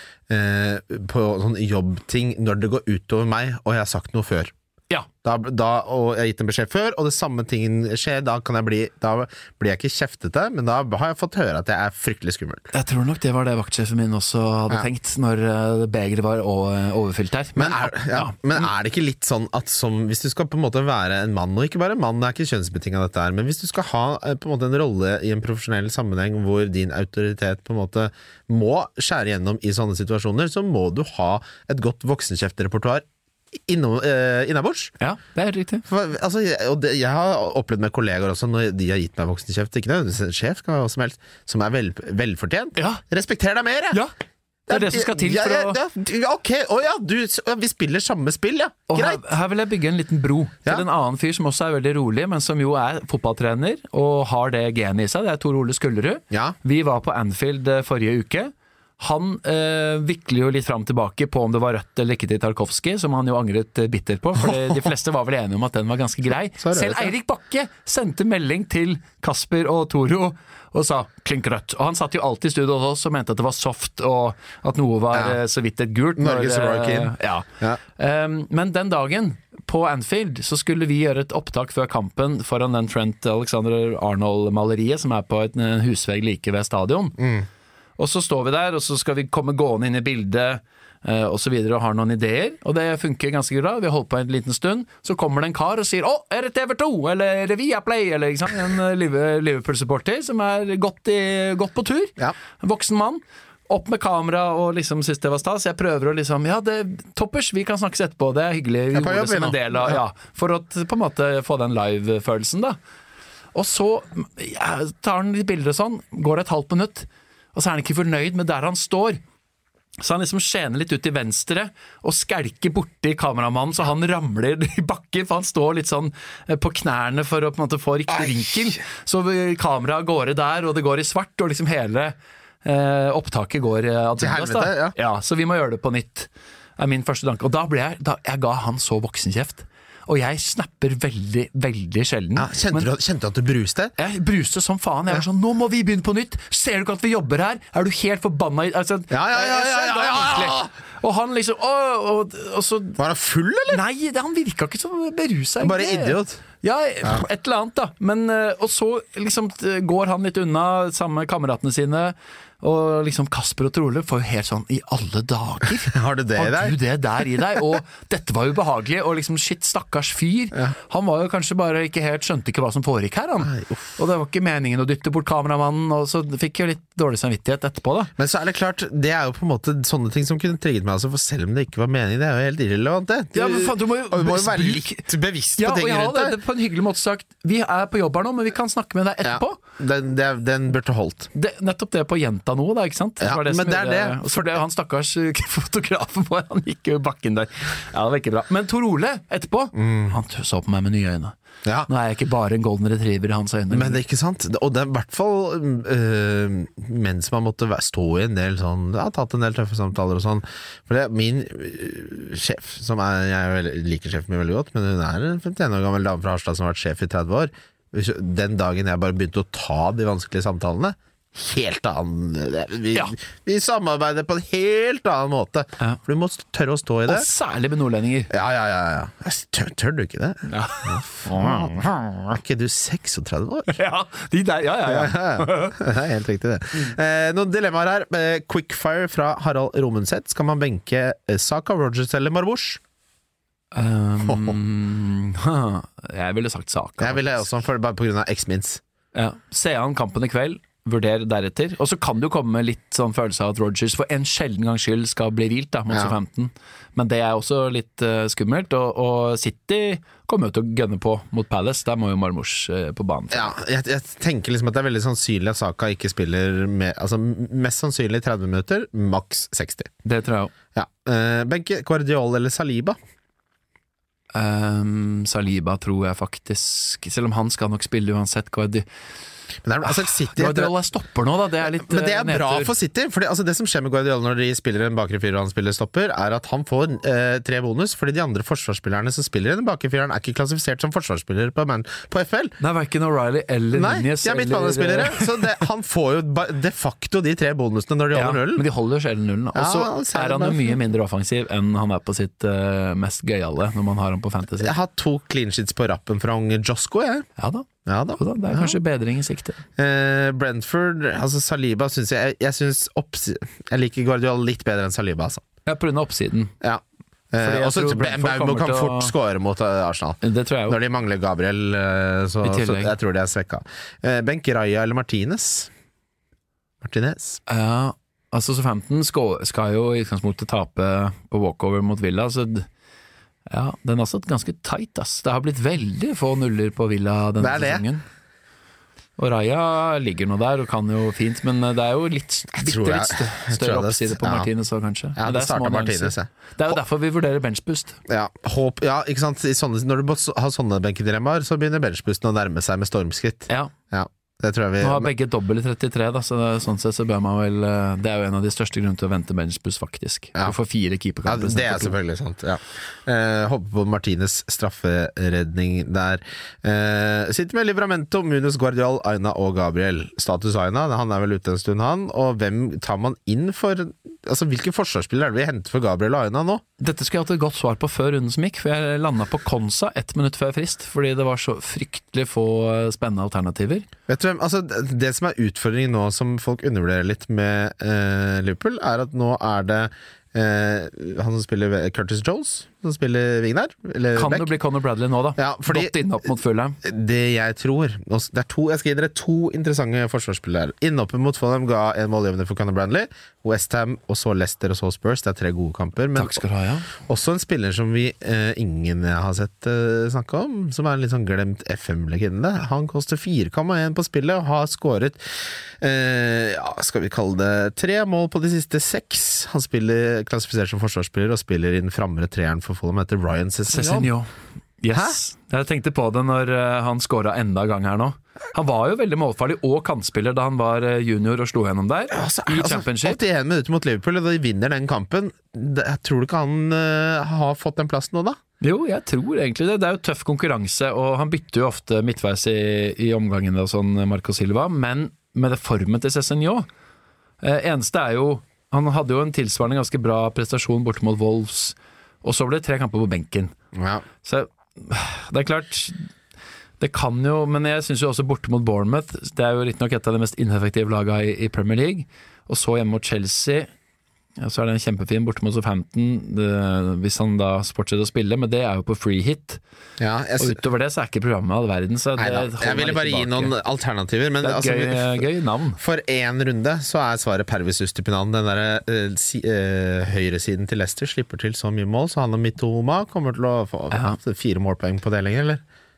Speaker 1: uh, på sånn jobbting når det går utover meg, og jeg har sagt noe før. Ja.
Speaker 2: Da, da, og jeg har gitt en beskjed før, og det samme tingen skjer, da, kan jeg bli, da blir jeg ikke kjeftete, men da har jeg fått høre at jeg er fryktelig skummel.
Speaker 1: Jeg tror nok det var det vaktsjefen min også hadde ja. tenkt når begeret var overfylt her.
Speaker 2: Men, men, er, ja, men er det ikke litt sånn at som, hvis du skal på en måte være en mann, og ikke bare en mann, det er ikke kjønnsbetinget dette her, men hvis du skal ha på en måte en rolle i en profesjonell sammenheng hvor din autoritet på en måte må skjære gjennom i sånne situasjoner, så må du ha et godt voksenkjeftrepertoar Innom, eh, innabords.
Speaker 1: Ja, det er riktig.
Speaker 2: For, altså, jeg, og det, jeg har opplevd med kollegaer også, når de har gitt meg voksenkjeft, ikke nødvendigvis en sjef, som, helst, som er vel, velfortjent. Ja. Respekter deg mer, jeg!
Speaker 1: Ja. Det er det som skal til for
Speaker 2: ja, ja, ja, ok, oh, ja, du, vi spiller samme spill, ja.
Speaker 1: Og
Speaker 2: greit.
Speaker 1: Her, her vil jeg bygge en liten bro til ja. en annen fyr som også er veldig rolig, men som jo er fotballtrener, og har det genet i seg. Det er Tor Ole Skullerud. Ja. Vi var på Anfield forrige uke. Han eh, vikler jo litt fram tilbake på om det var rødt eller ikke til Tarkovsky, som han jo angret bittert på, for de fleste var vel enige om at den var ganske grei. Selv Eirik Bakke sendte melding til Kasper og Toro og sa klink rødt. Og han satt jo alltid i studio hos oss og mente at det var soft, og at noe var ja. så vidt et gult.
Speaker 2: Norges Roykin.
Speaker 1: Ja. Ja. Um, men den dagen på Anfield så skulle vi gjøre et opptak før kampen foran den Trent Alexander-Arnold-maleriet som er på en husvegg like ved stadion. Mm. Og så står vi der, og så skal vi komme gående inn i bildet eh, og så videre, og har noen ideer, og det funker ganske bra. Vi har holdt på en liten stund, så kommer det en kar og sier «Å, er det T V to, eller er det Viaplay?» eller ikke sant? En Liverpool-supporter som er godt, i, godt på tur, ja. En voksen mann. Opp med kamera og liksom synes det var stas. Jeg prøver å liksom, ja, det toppers, vi kan snakkes etterpå, det er hyggelig. Vi gjorde det som en del av, ja, for å på en måte få den live-følelsen da. Og så ja, tar han litt bilder og sånn, går det et halvt minutt, og så er han ikke fornøyd med der han står. Så han liksom skjener litt ut til venstre og skelker borti kameramannen, så han ramler i bakken, for han står litt sånn på knærne for å på en måte få riktig vinkel. Så kameraet går i der, og det går i svart, og liksom hele eh, opptaket går til helvete, ja. Ja, så vi må gjøre det på nytt, er min første tanke. Og da ble jeg, da, jeg ga han så voksenkjeft. Og jeg snapper veldig, veldig sjelden.
Speaker 2: Ja, kjente, men, du, kjente du at du bruste?
Speaker 1: Jeg bruste som faen. Jeg var sånn, nå må vi begynne på nytt. Ser du ikke at vi jobber her? Er du helt forbanna? Altså,
Speaker 2: ja, ja, ja, ja, ja, ja, ja.
Speaker 1: Og han liksom, å, og, og så...
Speaker 2: Var han full, eller?
Speaker 1: Nei, det, han virka ikke som beruset.
Speaker 2: Bare idiot.
Speaker 1: Ja, et eller annet da. Men, og så liksom går han litt unna sammen med kameratene sine, og liksom Kasper og Trole får jo helt sånn i alle dager.
Speaker 2: Har du det i deg?
Speaker 1: Har du det der i deg? Og dette var jo behagelig, og liksom shit, stakkars fyr. Ja. Han var jo kanskje bare ikke helt, skjønte ikke hva som foregikk her, han. Nei, og det var ikke meningen å dytte bort kameramannen, og så fikk jeg jo litt dårlig samvittighet etterpå da.
Speaker 2: Men så er det klart, det er jo på en måte sånne ting som kunne trigget meg, altså, for selv om det ikke var meningen, det er jo helt irrelevant det. Du,
Speaker 1: ja, men faen, du må jo,
Speaker 2: du må jo være litt bevisst på
Speaker 1: ja,
Speaker 2: ting rundt
Speaker 1: det. På en hyggelig måte sagt, vi er på jobb her nå, men vi kan snakke med deg etterpå.
Speaker 2: Ja, den, den, den burde holdt.
Speaker 1: Det, nettopp det på gjenta noe da, ikke sant?
Speaker 2: Ja,
Speaker 1: det
Speaker 2: men det er det.
Speaker 1: Og så ble han stakkars fotografen vår, han gikk jo i bakken der. Ja, det var ikke bra. Men Tor Ole etterpå, mm. han så på meg med nye øyne.
Speaker 2: Ja.
Speaker 1: Nå er jeg ikke bare en golden retriever i hans øyne.
Speaker 2: Men det er ikke sant, og det er i hvert fall øh, mens man måtte stå i en del sånn, jeg har tatt en del tøffe samtaler og sånn, for det er min øh, sjef, som er, jeg liker sjefen min veldig godt, men hun er en femtien år gammel dame fra Harstad som har vært sjef i tretti år. Den dagen jeg bare begynte å ta de vanskelige samtalene, helt annen vi,
Speaker 1: Ja.
Speaker 2: vi samarbeider på en helt annen måte,
Speaker 1: Ja.
Speaker 2: for du må tørre å stå i det.
Speaker 1: Og særlig med nordlendinger.
Speaker 2: Ja, ja, ja, ja. Tør, tør du ikke det?
Speaker 1: Ja.
Speaker 2: Er ikke du seksogtredve år?
Speaker 1: Ja, de der, ja, ja, ja.
Speaker 2: Det er helt riktig det. Eh, noen dilemmaer her. Eh, Quickfire fra Harald Romenseth. Skal man benke eh, Saka, Rogers eller Marbush?
Speaker 1: Um, jeg ville sagt Saka.
Speaker 2: Jeg ville også, for, bare på grunn av X-Mins.
Speaker 1: Ja. Se an kampen i kveld, vurder deretter. Og så kan det jo komme litt sånn følelse av at Rodgers for en sjelden gangs skyld skal bli hvilt da, mot
Speaker 2: Ja.
Speaker 1: Southampton. Men det er også litt uh, skummelt, og, og City kommer jo til å gønne på mot Palace. Der må jo Marmoush uh, på banen.
Speaker 2: Ja, jeg, jeg tenker liksom at det er veldig sannsynlig at Saka ikke spiller med, altså mest sannsynlig tretti minutter, maks seksti.
Speaker 1: Det tror jeg også.
Speaker 2: Ja. Eh, benke Guardiol eller Saliba?
Speaker 1: Um, Saliba tror jeg faktisk, selv om han skal nok spille uansett. Guardi
Speaker 2: Men det er, altså, City,
Speaker 1: Guardiola stopper nå, da. Det er litt
Speaker 2: Men det er
Speaker 1: uh,
Speaker 2: bra
Speaker 1: nedtur.
Speaker 2: for City, for altså, det som skjer med Guardiola når de spiller en bakre fyr og han spiller stopper, er at han får eh, tre bonus, fordi de andre forsvarsspillerne som spiller i den bakre fyren er ikke klassifisert som forsvarsspillere på, man, på F L.
Speaker 1: Nei, hverken O'Reilly eller
Speaker 2: Nei,
Speaker 1: Nunez
Speaker 2: de er midtbanespillere, så det, han får jo ba- de facto de tre bonusene når de
Speaker 1: Ja,
Speaker 2: holder nullen.
Speaker 1: men de holder jo sjelden nullen. Og så
Speaker 2: Ja, ser
Speaker 1: er
Speaker 2: det
Speaker 1: han jo
Speaker 2: bare
Speaker 1: mye mindre offensiv enn han er på sitt uh, mest gøyale når man har han på Fantasy.
Speaker 2: Jeg har to clean sheets på rappen fra unge Josko, jeg.
Speaker 1: Ja da,
Speaker 2: Ja da.
Speaker 1: jo da det er kanskje bedring i sikte.
Speaker 2: Eh, Brentford, altså Saliba synes jeg, jeg, jeg synes oppsi- jeg liker Guardiola litt bedre enn Saliba, altså.
Speaker 1: Ja, på grunn av oppsiden.
Speaker 2: Ja.
Speaker 1: Fordi
Speaker 2: Eh,
Speaker 1: jeg
Speaker 2: også
Speaker 1: tror Brentford
Speaker 2: Mbaumo
Speaker 1: kommer
Speaker 2: kan
Speaker 1: til å-
Speaker 2: fort score mot eh, Arsenal.
Speaker 1: Det tror jeg jo.
Speaker 2: Når de mangler Gabriel, eh, så,
Speaker 1: I
Speaker 2: så
Speaker 1: tillegg.
Speaker 2: jeg tror de er svekka. Eh, Benk Raya eller Martinez? Martinez?
Speaker 1: Ja, altså Southampton skal, skal jo i utgangspunktet tape på walkover mot Villa, så d- ja, den er også ganske tight, ass. Det har blitt veldig få nuller på Villa denne
Speaker 2: Det er det.
Speaker 1: sesongen. Og Raya ligger nå der og kan jo fint, men det er jo litt, bitte
Speaker 2: tror jeg-
Speaker 1: litt stø-
Speaker 2: jeg tror
Speaker 1: større
Speaker 2: det-
Speaker 1: oppside på
Speaker 2: ja.
Speaker 1: Martinez også, kanskje.
Speaker 2: Ja,
Speaker 1: Men
Speaker 2: det
Speaker 1: er små
Speaker 2: starter
Speaker 1: nyanser.
Speaker 2: Martinez, ja.
Speaker 1: Det er jo derfor vi vurderer benchboost.
Speaker 2: Ja, håp, ja, ikke sant? I sånne, når du må s- ha sånne benkedilemmaer, så begynner benchboosten å nærme seg med stormskritt.
Speaker 1: Ja,
Speaker 2: Ja, det tror jeg vi
Speaker 1: nå har begge dobbel i trettitre, da, så det, sånn sett så bør man vel eh, det er jo en av de største grunnene til å vente benchboost, faktisk.
Speaker 2: Ja.
Speaker 1: Du får fire
Speaker 2: Ja,
Speaker 1: keeperkamper.
Speaker 2: det er selvfølgelig sant. Ja. Eh, håper på Martinez strafferedning der. Eh, sitter med Livramento, Munes, Guardiol, Aina og Gabriel. Status Aina, han er vel ute en stund, han. Og hvem tar man inn for Altså, hvilke forsvarsspillere er det vi henter for Gabriel og Aina nå?
Speaker 1: Dette skulle jeg hatt et godt svar på før runden som gikk, for jeg landa på Konsa ett minutt før frist, fordi det var så fryktelig få eh, spennende alternativer.
Speaker 2: Vet du hvem, altså Det som er utfordringen nå, som folk undervurderer litt med eh, Liverpool, er at nå er det eh, han som spiller ved- Curtis Jones, som spiller wing der. Eller
Speaker 1: Kan
Speaker 2: back.
Speaker 1: det bli Conor Bradley nå, da?
Speaker 2: Ja, fordi-
Speaker 1: Godt innopp mot Fulham.
Speaker 2: Det jeg tror nå- det er to, Jeg skal gi dere to interessante forsvarsspillere. Innoppe mot Fulham ga en målgivende for Conor Bradley. West Ham, og så Leicester og så Spurs. Det er tre gode kamper. Men
Speaker 1: Takk skal du ha, ja.
Speaker 2: også en spiller som vi eh, ingen har sett eh, snakke om, som er en litt sånn glemt F M-legende. Han koster fire komma én på spillet og har skåret eh, ja, skal vi kalle det tre mål på de siste seks. Han spiller klassifisert som forsvarsspiller og spiller i den framre treeren for Fulham, heter Ryan Sessegnon.
Speaker 1: Cézinho. Yes. Jeg tenkte på det når eh, han scora enda en gang her nå. Han var jo veldig målfarlig og kantspiller da han var eh, junior og slo gjennom der,
Speaker 2: Altså,
Speaker 1: i
Speaker 2: altså,
Speaker 1: Championship.
Speaker 2: åttien minutter mot Liverpool, og de vinner den kampen. Det- Jeg tror du ikke han eh, har fått den plassen nå, da?
Speaker 1: Jo, jeg tror egentlig det. Det er jo tøff konkurranse, og han bytter jo ofte midtveis i, i omgangene og sånn, Marco Silva, men med det formen til Cézinho eh, eneste er jo han hadde jo en tilsvarende ganske bra prestasjon borte mot Wolves, og så ble det tre kamper på benken.
Speaker 2: Ja.
Speaker 1: Så det er klart det kan jo, men jeg synes jo også borte mot Bournemouth, det er jo riktig nok et av de mest ineffektive lagene i, i Premier League, og så hjemme mot Chelsea, ja, så er det en kjempefin borte mot Southampton, det, hvis han da fortsetter å spille, men det er jo på free hit,
Speaker 2: Ja, jeg,
Speaker 1: og utover det så er ikke programmet all verden, så det
Speaker 2: Neida,
Speaker 1: holder
Speaker 2: jeg ville
Speaker 1: meg
Speaker 2: bare
Speaker 1: litt
Speaker 2: gi
Speaker 1: tilbake.
Speaker 2: noen alternativer, men
Speaker 1: Det er
Speaker 2: altså,
Speaker 1: gøy, gøy navn.
Speaker 2: for én runde så er svaret Pervis Ustupinan. Den der eh, si, eh, høyresiden til Leicester slipper til så mye mål, så han og Mitoma kommer til å få
Speaker 1: Ja.
Speaker 2: fire målpoeng på det lenger, eller?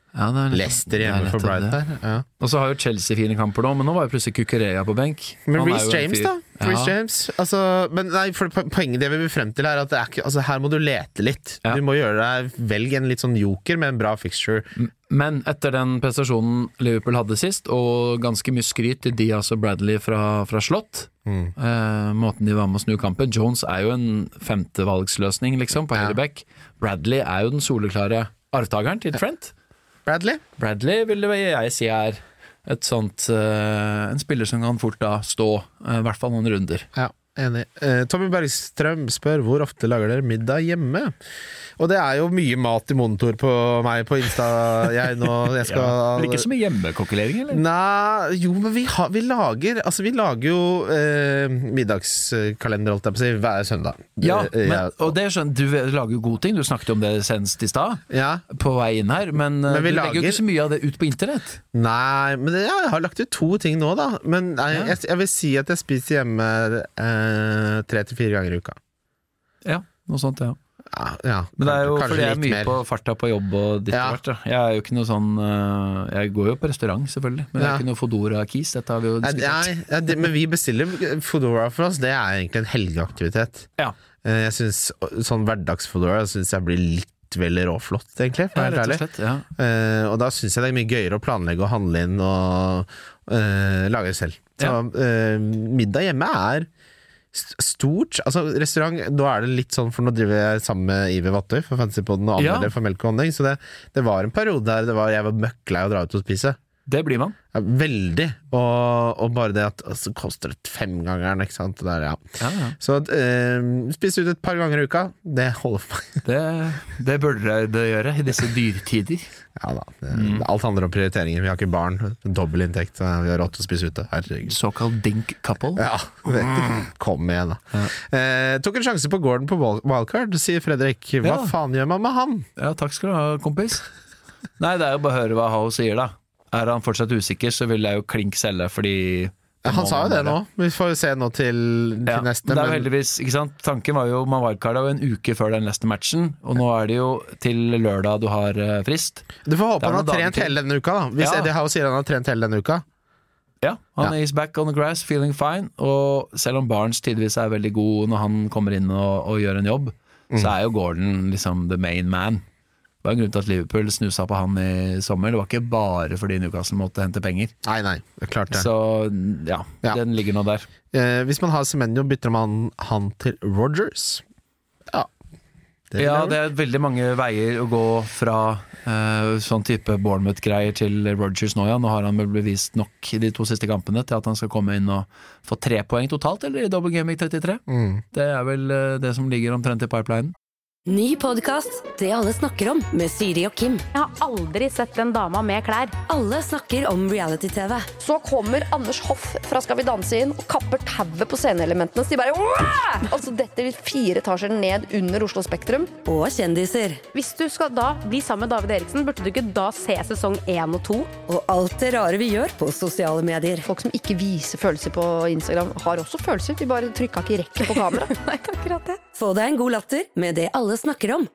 Speaker 1: Ja, det er litt-
Speaker 2: Leicester
Speaker 1: det er
Speaker 2: hjemme
Speaker 1: lett
Speaker 2: for
Speaker 1: å det.
Speaker 2: Brighton her. Ja.
Speaker 1: Og så har jo Chelsea fine kamper nå, men nå var jo plutselig Kukurea på benk.
Speaker 2: Men
Speaker 1: Han er
Speaker 2: Reece
Speaker 1: jo en
Speaker 2: James,
Speaker 1: fyr-
Speaker 2: da? Reece
Speaker 1: Ja.
Speaker 2: James altså, Men nei, for poenget det vi vil frem til er at det er ikke, altså, her må du lete litt.
Speaker 1: Ja.
Speaker 2: Du må gjøre deg Velg en litt sånn joker med en bra fixture.
Speaker 1: Men etter den prestasjonen Liverpool hadde sist, og ganske mye skryt til Diaz og Bradley fra, fra Slott,
Speaker 2: Mm.
Speaker 1: eh, måten de var med å snu kampen. Jones er jo en femtevalgsløsning, liksom, på
Speaker 2: Ja.
Speaker 1: høyreback. Bradley er jo den soleklare arvtakeren til Trent.
Speaker 2: Bradley?
Speaker 1: Bradley vil jeg si er et sånt eh, en spiller som kan fort da stå, eh, i hvert fall noen runder.
Speaker 2: Ja, enig. Eh, Tommy Bergstrøm spør hvor ofte lager dere middag hjemme? Og det er jo mye mat i monitor på meg på Insta. Jeg nå jeg skal,
Speaker 1: Men ikke så mye hjemmekokkelering, eller?
Speaker 2: Nei, jo, men vi, har, vi lager Altså, vi lager jo eh, middagskalender, holdt jeg på å si, hver søndag.
Speaker 1: Ja,
Speaker 2: Eh,
Speaker 1: men, og det skjønner du, lager jo gode ting. Du snakket om det senest i stad,
Speaker 2: ja.
Speaker 1: på vei inn her, men,
Speaker 2: Men vi
Speaker 1: du legger jo
Speaker 2: lager-
Speaker 1: ikke så mye av det ut på internett.
Speaker 2: Nei, men det, ja, jeg har lagt ut to ting nå, da. Men nei,
Speaker 1: Ja.
Speaker 2: jeg, jeg vil si at jeg spiser hjemme eh, tre til fire ganger i uka.
Speaker 1: Ja, noe sånt, ja.
Speaker 2: Ja, ja,
Speaker 1: Men det er jo
Speaker 2: kanskje
Speaker 1: fordi jeg er
Speaker 2: litt
Speaker 1: mye
Speaker 2: mer.
Speaker 1: på farta på jobb og ditt
Speaker 2: Ja.
Speaker 1: og hvert. da. Jeg er jo ikke noe sånn øh, Jeg går jo på restaurant, selvfølgelig, men jeg
Speaker 2: Ja.
Speaker 1: er ikke noe Fodora-kis. Dette har vi jo
Speaker 2: Nei,
Speaker 1: diskutert.
Speaker 2: nei, ja, det, men vi bestiller Foodora for oss. Det er egentlig en helgeaktivitet.
Speaker 1: Ja.
Speaker 2: Eh, Jeg synes Sånn hverdagsfoodora synes jeg blir litt vel råflott, egentlig. For å
Speaker 1: Ja,
Speaker 2: være helt
Speaker 1: rett og
Speaker 2: ærlig.
Speaker 1: slett. Ja.
Speaker 2: Eh, og da syns jeg det er mye gøyere å planlegge og handle inn og eh, lage selv. Så eh, middag hjemme er st- stort. Altså restaurant, da er det litt sånn, for nå driver jeg sammen med Iver Vattøy for Fantasypodden og
Speaker 1: Ja.
Speaker 2: anmelder for Melk og Honning, så det, det var en periode der det var, jeg var møkklei å dra ut og spise.
Speaker 1: Det blir man.
Speaker 2: Ja, veldig. Og, og bare det at altså, koster det femgangeren, ikke sant. Det der, ja.
Speaker 1: Ja, ja.
Speaker 2: Så eh, spise ut et par ganger i uka, det holder for meg.
Speaker 1: Det, det burde det gjøre i disse dyrtider.
Speaker 2: Ja da. Det, Alt handler om prioriteringer. Vi har ikke barn, dobbel inntekt, så vi har råd til å spise ute. Herregud.
Speaker 1: Såkalt dink couple.
Speaker 2: Ja, vet du. Kom igjen, da. Eh, tok en sjanse på Gordon på wild- wildcard, sier Fredrik. Hva
Speaker 1: Ja.
Speaker 2: faen gjør man med han?
Speaker 1: Ja, takk skal du ha, kompis. Nei, det er jo bare å høre hva How sier, da. Er han fortsatt usikker, så vil jeg jo klink selge, fordi
Speaker 2: Han sa jo det nå. Vi får jo se nå til, til
Speaker 1: Ja,
Speaker 2: neste.
Speaker 1: men det er jo
Speaker 2: men-
Speaker 1: heldigvis, ikke sant? Tanken var jo, man wildcarda jo en uke før den Leicester-matchen, og nå er det jo til lørdag du har eh, frist.
Speaker 2: Du får håpe
Speaker 1: Det er
Speaker 2: han har
Speaker 1: noen dager
Speaker 2: trent
Speaker 1: til.
Speaker 2: hele denne uka, da. Hvis
Speaker 1: Ja.
Speaker 2: Eddie Howe sier han har trent hele denne uka.
Speaker 1: Ja, han
Speaker 2: Ja.
Speaker 1: is back on the grass, feeling fine, og selv om Barnes tidvis er veldig god når han kommer inn og, og gjør en jobb,
Speaker 2: Mm.
Speaker 1: så er jo Gordon liksom the main man. Det var en grunn til at Liverpool snusa på han i sommer. Det var ikke bare fordi Newcastle måtte hente penger.
Speaker 2: Nei, nei, det er klart det.
Speaker 1: Så ja,
Speaker 2: Ja.
Speaker 1: den ligger nå der.
Speaker 2: Eh, hvis man har Semenyo, bytter man han til Rodgers? Ja. Det
Speaker 1: Ja,
Speaker 2: vil
Speaker 1: det
Speaker 2: jeg
Speaker 1: er veldig mange veier å gå fra eh, sånn type Bournemouth-greier til Rodgers nå, ja. Nå har han vel bevist nok i de to siste kampene til at han skal komme inn og få tre poeng totalt, eller i Double Game Week trettitre.
Speaker 2: Mm.
Speaker 1: Det er vel eh, det som ligger omtrent i pipelinen.
Speaker 3: Ny podkast Det alle snakker om med Siri og Kim.
Speaker 4: Jeg har aldri sett den dama med klær.
Speaker 3: Alle snakker om reality-T V.
Speaker 5: Så kommer Anders Hoff fra Skal vi danse inn og kapper tauet på sceneelementene. Så de bare «Åh!» Altså detter fire etasjer ned under Oslo Spektrum.
Speaker 3: Og kjendiser.
Speaker 4: Hvis du skal da bli sammen med David Eriksen, burde du ikke da se sesong én og to?
Speaker 3: Og alt det rare vi gjør på sosiale medier.
Speaker 5: Folk som ikke viser følelser på Instagram, har også følelser. De bare trykka ikke rekke på kamera.
Speaker 4: Nei, ikke akkurat det.
Speaker 3: Få deg en god latter med Det alle snakker om.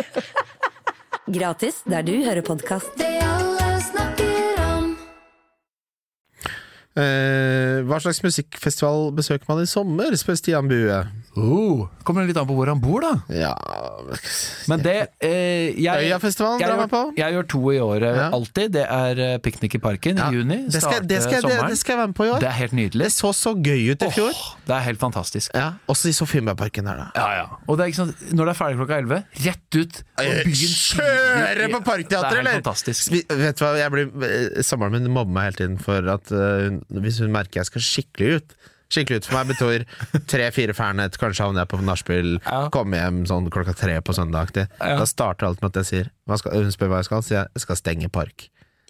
Speaker 3: Gratis der du hører podkast.
Speaker 6: Det alle snakker om.
Speaker 2: Eh, hva slags musikkfestival besøker man i sommer, spør Stian Bue.
Speaker 1: Oh, kommer litt an på hvor han bor, da.
Speaker 2: Ja
Speaker 1: Men det eh, jeg,
Speaker 2: Øyafestivalen
Speaker 1: jeg,
Speaker 2: drar
Speaker 1: gjør-
Speaker 2: man på.
Speaker 1: Jeg gjør to i året
Speaker 2: Ja.
Speaker 1: alltid. Det er eh, Piknik i parken
Speaker 2: Ja,
Speaker 1: i juni.
Speaker 2: det skal, det, skal,
Speaker 1: starte
Speaker 2: det,
Speaker 1: sommeren.
Speaker 2: det skal jeg være med på i år.
Speaker 1: Det er helt nydelig.
Speaker 2: Det så så gøy ut i fjor.
Speaker 1: Åh, det er helt fantastisk.
Speaker 2: Ja, også i Sofienbergparken her, da.
Speaker 1: Ja, ja. Og det er ikke sånn, når det er ferdig klokka elleve, rett ut. Og byen
Speaker 2: Kjøre på Parkteatret,
Speaker 1: Det er
Speaker 2: eller?
Speaker 1: helt fantastisk.
Speaker 2: Vi, vet du hva, jeg blir, eh, Samboeren min mobber meg hele tiden for at eh, hun- hvis hun merker jeg skal skikkelig ut. Skikkelig ut for meg betyr tre-fire fernet, kanskje havner jeg på nachspiel,
Speaker 1: Ja.
Speaker 2: komme hjem sånn klokka tre på søndag.
Speaker 1: Ja.
Speaker 2: Da starter alt med at jeg sier hva skal, hun spør hva jeg skal, sier jeg jeg skal stenge park.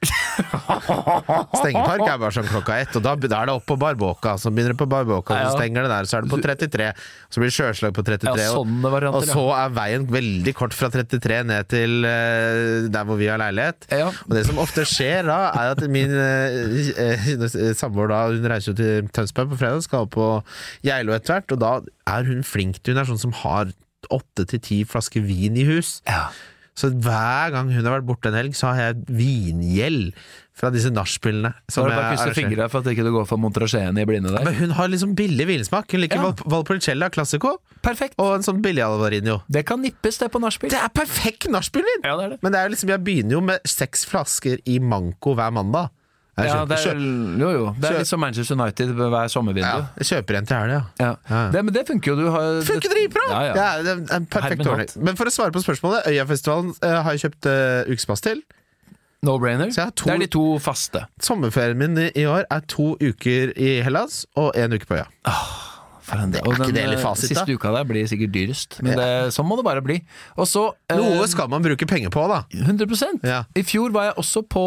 Speaker 2: Stenge park er bare sånn klokka ett, og da, da er det opp på Barboka. Så begynner det på Barboka,
Speaker 1: Ja.
Speaker 2: så stenger det der, så er det på trettitre. Så blir det sjøslag på trettitre.
Speaker 1: Ja,
Speaker 2: og-
Speaker 1: sånne varianter,
Speaker 2: og så er veien veldig kort fra trettitre ned til eh, der hvor vi har leilighet.
Speaker 1: Ja.
Speaker 2: Og det som ofte skjer da, er at min eh, eh, samboer da, hun reiser jo til Tønsberg på fredag, skal på Geilo etter hvert, og da er hun flink til, hun er sånn som har åtte til ti flasker vin i hus.
Speaker 1: Ja.
Speaker 2: Så hver gang hun har vært borte en helg, så har jeg vingjeld fra disse nachspielene.
Speaker 1: Så har du bare krysset fingre for at ikke du går for Montrachet i blinde der.
Speaker 2: Men hun har liksom billig vinsmak. Hun liker
Speaker 1: Ja.
Speaker 2: Val- Valpolicella Classico
Speaker 1: Perfekt.
Speaker 2: og en sånn billig Alvarinho.
Speaker 1: Det kan nippes det på nachspiel.
Speaker 2: Det er perfekt nachspielvin!
Speaker 1: Ja, det er det.
Speaker 2: Men det er jo liksom, jeg begynner jo med seks flasker i Manko hver mandag. Jeg
Speaker 1: Ja,
Speaker 2: kjøper,
Speaker 1: det er,
Speaker 2: kjøper,
Speaker 1: jo, jo. Det er
Speaker 2: Kjøp-
Speaker 1: litt som Manchester United ved hver sommervindu.
Speaker 2: ja, jeg kjøper en til helg, ja.
Speaker 1: Ja.
Speaker 2: Ja.
Speaker 1: Det, men det funker jo. Du har,
Speaker 2: Funker dritbra!
Speaker 1: Ja, ja.
Speaker 2: Ja, det er en perfekt
Speaker 1: Hermen
Speaker 2: ordning.
Speaker 1: hatt.
Speaker 2: Men for å svare på spørsmålet, Øyafestivalen uh, har jeg kjøpt uh, ukespass til.
Speaker 1: No-brainer.
Speaker 2: Så jeg har to-
Speaker 1: Det er de to faste.
Speaker 2: Sommerferien min i, i år er to uker i Hellas og en uke på øya.
Speaker 1: For en,
Speaker 2: Det er
Speaker 1: og
Speaker 2: ikke
Speaker 1: den,
Speaker 2: det litt
Speaker 1: eh,
Speaker 2: fasit, da?
Speaker 1: Siste uka der blir sikkert dyrest. Men det, sånn må det bare bli. Og så eh,
Speaker 2: Noe skal man bruke penger på, da.
Speaker 1: hundre prosent.
Speaker 2: Ja.
Speaker 1: I fjor var jeg også på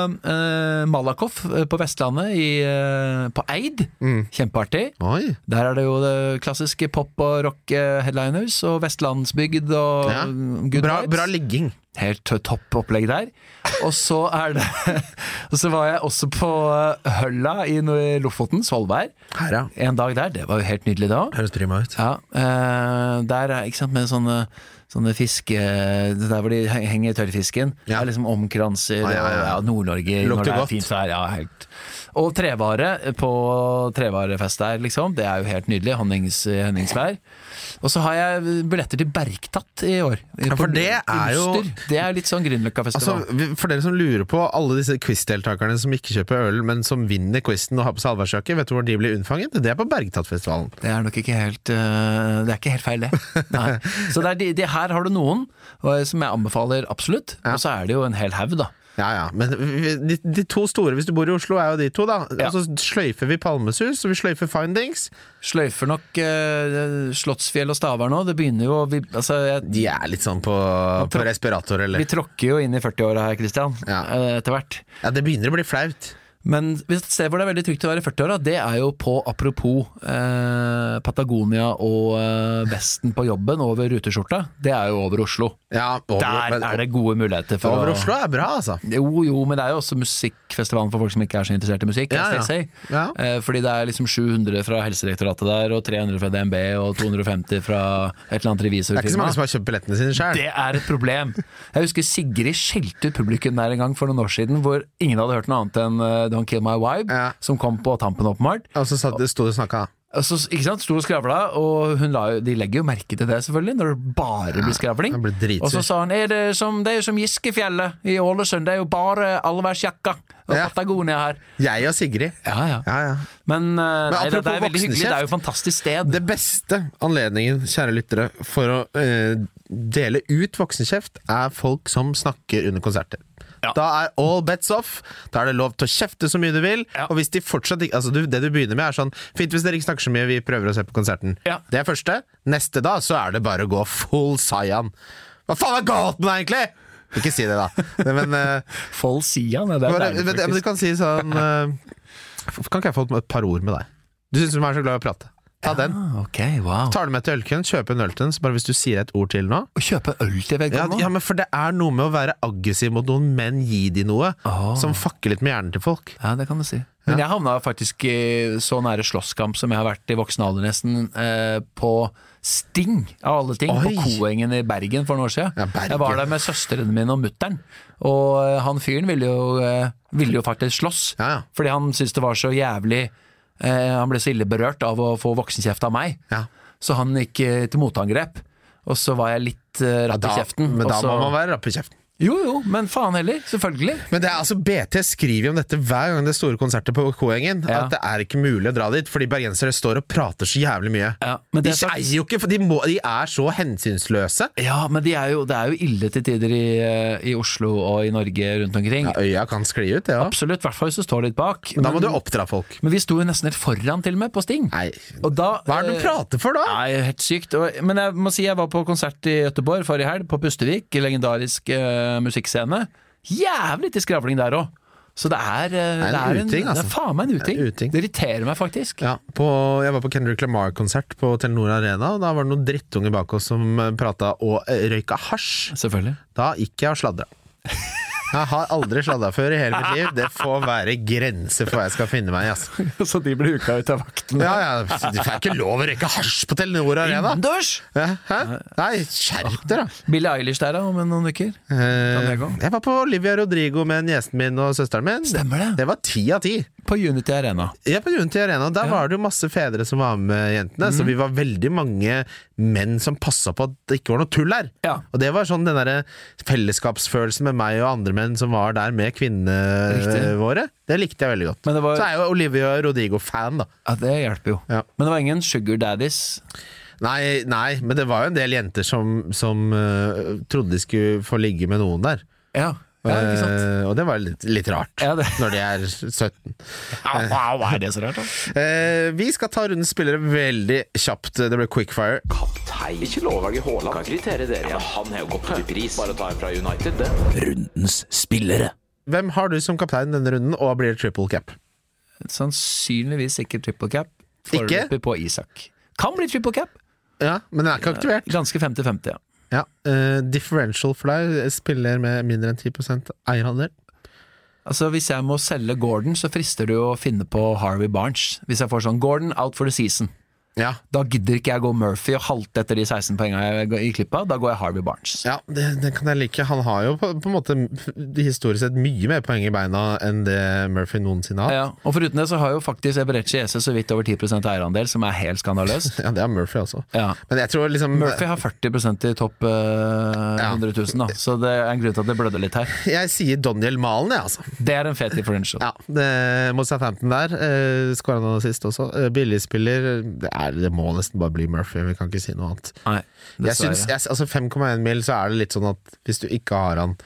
Speaker 1: eh, Malakoff eh, på Vestlandet, i, eh, på Eid.
Speaker 2: Mm.
Speaker 1: Kjempeartig.
Speaker 2: Oi.
Speaker 1: Der er det jo det klassiske pop- og rock-headliners og Vestlandsbygd og
Speaker 2: Ja.
Speaker 1: good
Speaker 2: Bra,
Speaker 1: vibes.
Speaker 2: bra ligging.
Speaker 1: Helt topp opplegg der. Og så er det Og så var jeg også på eh, Hølla i Nor- Lofoten, Svolvær.
Speaker 2: Her, ja.
Speaker 1: En dag der. Det var jo helt nydelig da.
Speaker 2: Høres prima ut.
Speaker 1: Ja, eh, der er, ikke sant, med sånne Sånne fiske Der hvor de he- henger tørrfisken.
Speaker 2: Ja.
Speaker 1: Det er liksom omkranser
Speaker 2: Ja, ja, ja.
Speaker 1: og ja, Nord-Norge
Speaker 2: Lukter
Speaker 1: når det er
Speaker 2: godt.
Speaker 1: fint vær. Ja, helt. Og trevare på trevarefest der, liksom. Det er jo helt nydelig. Honnings, Henningsvær. Og så har jeg billetter til Bergtatt i år.
Speaker 2: Ja, for
Speaker 1: På-
Speaker 2: det er jo-
Speaker 1: Ulster. Det er litt sånn
Speaker 2: Altså,
Speaker 1: Grünerløkka-festival.
Speaker 2: vi- for dere som lurer på alle disse quiz-deltakerne som ikke kjøper øl, men som vinner quizen og har på seg allværsjakke, vet du hvor de blir unnfanget? Det er på Bergtattfestivalen.
Speaker 1: Det er nok ikke helt øh, Det er ikke helt feil, det. Nei. Så det er de, de her har du noen og, som jeg anbefaler absolutt.
Speaker 2: Ja.
Speaker 1: Og så er det jo en hel haug, da.
Speaker 2: Ja, ja, men de, de to store, hvis du bor i Oslo, er jo de to, da.
Speaker 1: Ja.
Speaker 2: Og så sløyfer vi Palmesus, og vi sløyfer Findings.
Speaker 1: Sløyfer nok øh, Slottsfjell og Stavern nå. Det begynner jo vi, altså, jeg,
Speaker 2: De er litt sånn på, på
Speaker 1: tråk-
Speaker 2: respirator, eller?
Speaker 1: vi tråkker jo inn i førtiåra her, Christian.
Speaker 2: Ja.
Speaker 1: øh, Etter hvert.
Speaker 2: Ja, det begynner å bli flaut.
Speaker 1: Men et sted hvor det er veldig trygt å være i førtiåra, det er jo på apropos eh, Patagonia og eh, vesten på jobben over ruteskjorta. Det er jo over Oslo.
Speaker 2: Ja, over,
Speaker 1: Der
Speaker 2: men-
Speaker 1: er det gode muligheter for
Speaker 2: Over
Speaker 1: å
Speaker 2: Oslo er bra, altså.
Speaker 1: Jo, jo, men det er jo også musikkfestivalen for folk som ikke er så interessert i musikk.
Speaker 2: Ja, ja.
Speaker 1: S D C.
Speaker 2: Ja.
Speaker 1: Eh, fordi det er liksom sju hundre fra Helsedirektoratet der, og tre hundre fra D N B, og to hundre og femti fra et eller annet
Speaker 2: Det er ikke så
Speaker 1: revisorfirma.
Speaker 2: mange som har kjøpt billettene sine sjøl.
Speaker 1: Det er et problem. Jeg husker Sigrid skjelte ut publikum der en gang for noen år siden, hvor ingen hadde hørt noe annet enn uh, Don't Kill My Vibe,
Speaker 2: Ja.
Speaker 1: som kom på tampen åpenbart.
Speaker 2: Og så satt- sto det og snakka.
Speaker 1: Og så, ikke sant, sto og skravla, og hun la, jo- de legger jo merke til det selvfølgelig, når det bare blir skravling.
Speaker 2: jeg ble dritsur.
Speaker 1: Og så sa hun, er det, som, det er jo som Giskefjellet i Ålesund, det er jo bare allværsjakka og
Speaker 2: Ja.
Speaker 1: Patagonia her.
Speaker 2: Jeg og Sigrid.
Speaker 1: Ja, ja.
Speaker 2: Ja, ja.
Speaker 1: Men, uh, nei, det, det
Speaker 2: apropos
Speaker 1: er veldig hyggelig, det er jo et fantastisk sted.
Speaker 2: Det beste anledningen, kjære lyttere, for å eh, dele ut voksenkjeft, er folk som snakker under konserter.
Speaker 1: Ja.
Speaker 2: Da er all bets off. Da er det lov til å kjefte så mye du vil.
Speaker 1: Ja.
Speaker 2: Og hvis de fortsatt ikke altså du, Det du begynner med, er sånn fint hvis dere ikke snakker så mye, vi prøver å se på konserten.
Speaker 1: Ja.
Speaker 2: Det er første. Neste da, så er det bare å gå full Saiyan. Hva faen er galt med deg, egentlig?! Ikke si det, da. Men, eh,
Speaker 1: Fold Sian, det er
Speaker 2: bare,
Speaker 1: deilig,
Speaker 2: men, men du
Speaker 1: faktisk.
Speaker 2: kan si sånn eh, Kan ikke jeg få et par ord med deg? Du syns du er så glad i å prate. Ta den.
Speaker 1: Ah, ok, wow.
Speaker 2: Tar du med til ølkøen, kjøp en øl til den, så bare hvis du sier et ord til nå.
Speaker 1: Å kjøpe øl til
Speaker 2: Ja,
Speaker 1: vedkommende?
Speaker 2: ja, men for det er noe med å være aggressiv mot noen, men gi de noe
Speaker 1: Åh.
Speaker 2: som fucker litt med hjernen til folk.
Speaker 1: Ja, det kan du si. Men jeg havna faktisk i så nære slåsskamp som jeg har vært i voksen alder nesten, eh, på Sting, av alle ting,
Speaker 2: Oi.
Speaker 1: på Koengen i Bergen for noen år siden.
Speaker 2: Ja, Bergen.
Speaker 1: Jeg var der med søsteren min og mutteren, og eh, han fyren ville jo, eh, ville jo faktisk slåss,
Speaker 2: Ja, ja.
Speaker 1: fordi han syntes det var så jævlig, eh, han ble så ille berørt av å få voksenkjeft av meg,
Speaker 2: Ja.
Speaker 1: så han gikk eh, til motangrep, og så var jeg litt eh, ratt
Speaker 2: Da,
Speaker 1: i kjeften.
Speaker 2: men
Speaker 1: og
Speaker 2: da
Speaker 1: så-
Speaker 2: må man være rapp i kjeften.
Speaker 1: Jo, jo, men faen heller, selvfølgelig.
Speaker 2: Men det er altså B T skriver jo om dette hver gang det er store konserter på Koengen,
Speaker 1: Ja.
Speaker 2: at det er ikke mulig å dra dit, fordi bergensere står og prater så jævlig mye.
Speaker 1: Ja, men
Speaker 2: De
Speaker 1: det er sagt-
Speaker 2: eier jo ikke, for de, må, de er så hensynsløse.
Speaker 1: Ja, men de er jo, det er jo ille til tider i, eh, i Oslo og i Norge rundt omkring.
Speaker 2: Ja, øya kan skli ut, det òg.
Speaker 1: Absolutt, i hvert fall hvis du står litt bak.
Speaker 2: Men da må du oppdra folk.
Speaker 1: Men vi sto jo nesten helt foran til og med på Sting.
Speaker 2: Nei,
Speaker 1: Og da,
Speaker 2: hva er det du
Speaker 1: eh,
Speaker 2: prater for da?
Speaker 1: Nei, helt sykt. Og, men jeg må si jeg var på konsert i Göteborg forrige helg, på Pustervik, legendarisk eh, musikkscene. Jævlig til skravling der òg. Så det er, eh,
Speaker 2: en
Speaker 1: det er,
Speaker 2: uting,
Speaker 1: det
Speaker 2: altså.
Speaker 1: er faen meg en uting.
Speaker 2: Det er uting.
Speaker 1: Det irriterer meg faktisk.
Speaker 2: Ja, på, jeg var på Kendrick Lamar-konsert på Telenor Arena, og da var det noen drittunger bak oss som prata og eh, røyka hasj.
Speaker 1: Selvfølgelig.
Speaker 2: Da gikk jeg og sladra. Jeg har aldri sladda før i hele mitt liv. Det får være grenser for hva jeg skal finne meg i. Altså.
Speaker 1: Så de blir huka ut av vakten.
Speaker 2: Ja, ja, du får ikke lov å røyke hasj på Telenor Arena.
Speaker 1: Innendørs!
Speaker 2: Hæ? Nei, skjerp dere da.
Speaker 1: Billie Eilish der da, om noen uker.
Speaker 2: Eh,
Speaker 1: jeg gå?
Speaker 2: jeg var på Olivia Rodrigo med gjesten min og søsteren min.
Speaker 1: Stemmer det.
Speaker 2: Det var ti av ti.
Speaker 1: På Unity Arena.
Speaker 2: Ja, på Unity Arena. Der
Speaker 1: Ja.
Speaker 2: var det jo masse fedre som var med jentene, så vi var veldig mange menn som passet på at det ikke var noe tull her.
Speaker 1: Ja.
Speaker 2: Og det var sånn den der fellesskapsfølelsen med meg og andre menn som var der med kvinnene
Speaker 1: Riktig.
Speaker 2: våre. Det likte jeg veldig godt.
Speaker 1: Men det var-
Speaker 2: Så er jo Olivia Rodrigo-fan, da.
Speaker 1: Ja, det hjelper jo.
Speaker 2: Ja.
Speaker 1: Men det var ingen sugar daddies.
Speaker 2: Nei, nei, men det var jo en del jenter som, som uh, trodde de skulle få ligge med noen der.
Speaker 1: Ja, ja ikke sant?
Speaker 2: Eh, og det var litt, litt rart,
Speaker 1: Ja, det-
Speaker 2: når de er sytten.
Speaker 1: Wow, er det så rart da?
Speaker 2: Eh, vi skal ta rundens spillere veldig kjapt. Det blir quickfire.
Speaker 7: Kaptein. Ikke lov å velge Haaland. Kan kritere dere. Ja, men han har jo gått opp i pris. Bare ta en fra United, det. Rundens spillere.
Speaker 2: Hvem har du som kaptein denne runden, og blir det triple cap?
Speaker 1: Sannsynligvis ikke triple cap.
Speaker 2: Ikke?
Speaker 1: Foreløpig på Isak. Kan bli triple cap.
Speaker 2: Ja, men den er ikke aktivert.
Speaker 1: Ganske femti femti, ja.
Speaker 2: Ja, eh, differential for deg spiller med mindre enn ti prosent eierhandel.
Speaker 1: Altså Hvis jeg må selge Gordon, så frister det jo å finne på Harvey Barnes. Hvis jeg får sånn Gordon out for the season,
Speaker 2: Ja,
Speaker 1: da gidder ikke jeg gå Murphy og halte etter de seksten poengene jeg i klippa. Da går jeg Harvey Barnes.
Speaker 2: ja det, det kan jeg like. Han har jo på, på en måte historisk sett mye mer poeng i beina enn det Murphy noensinne har.
Speaker 1: Ja, og foruten det så har jo faktisk Eberechi Esse så vidt over ti prosent eierandel, som er helt skandaløst.
Speaker 2: Ja, det har Murphy også.
Speaker 1: Ja.
Speaker 2: Men jeg tror liksom
Speaker 1: Murphy har førti prosent i topp uh, hundre tusen, da. Så det er en grunn til at det blødde litt her.
Speaker 2: Jeg sier Daniel Malen, jeg, altså.
Speaker 1: Det er en fet differential.
Speaker 2: Ja, det, mot Southampton der. Eh, Skåret han sist også. Eh, billigspiller. Det, er, det må nesten bare bli Murphy, vi kan ikke si noe annet.
Speaker 1: Nei,
Speaker 2: Jeg
Speaker 1: dessverre.
Speaker 2: synes, jeg, altså fem komma én mil, så er det litt sånn at hvis du ikke har han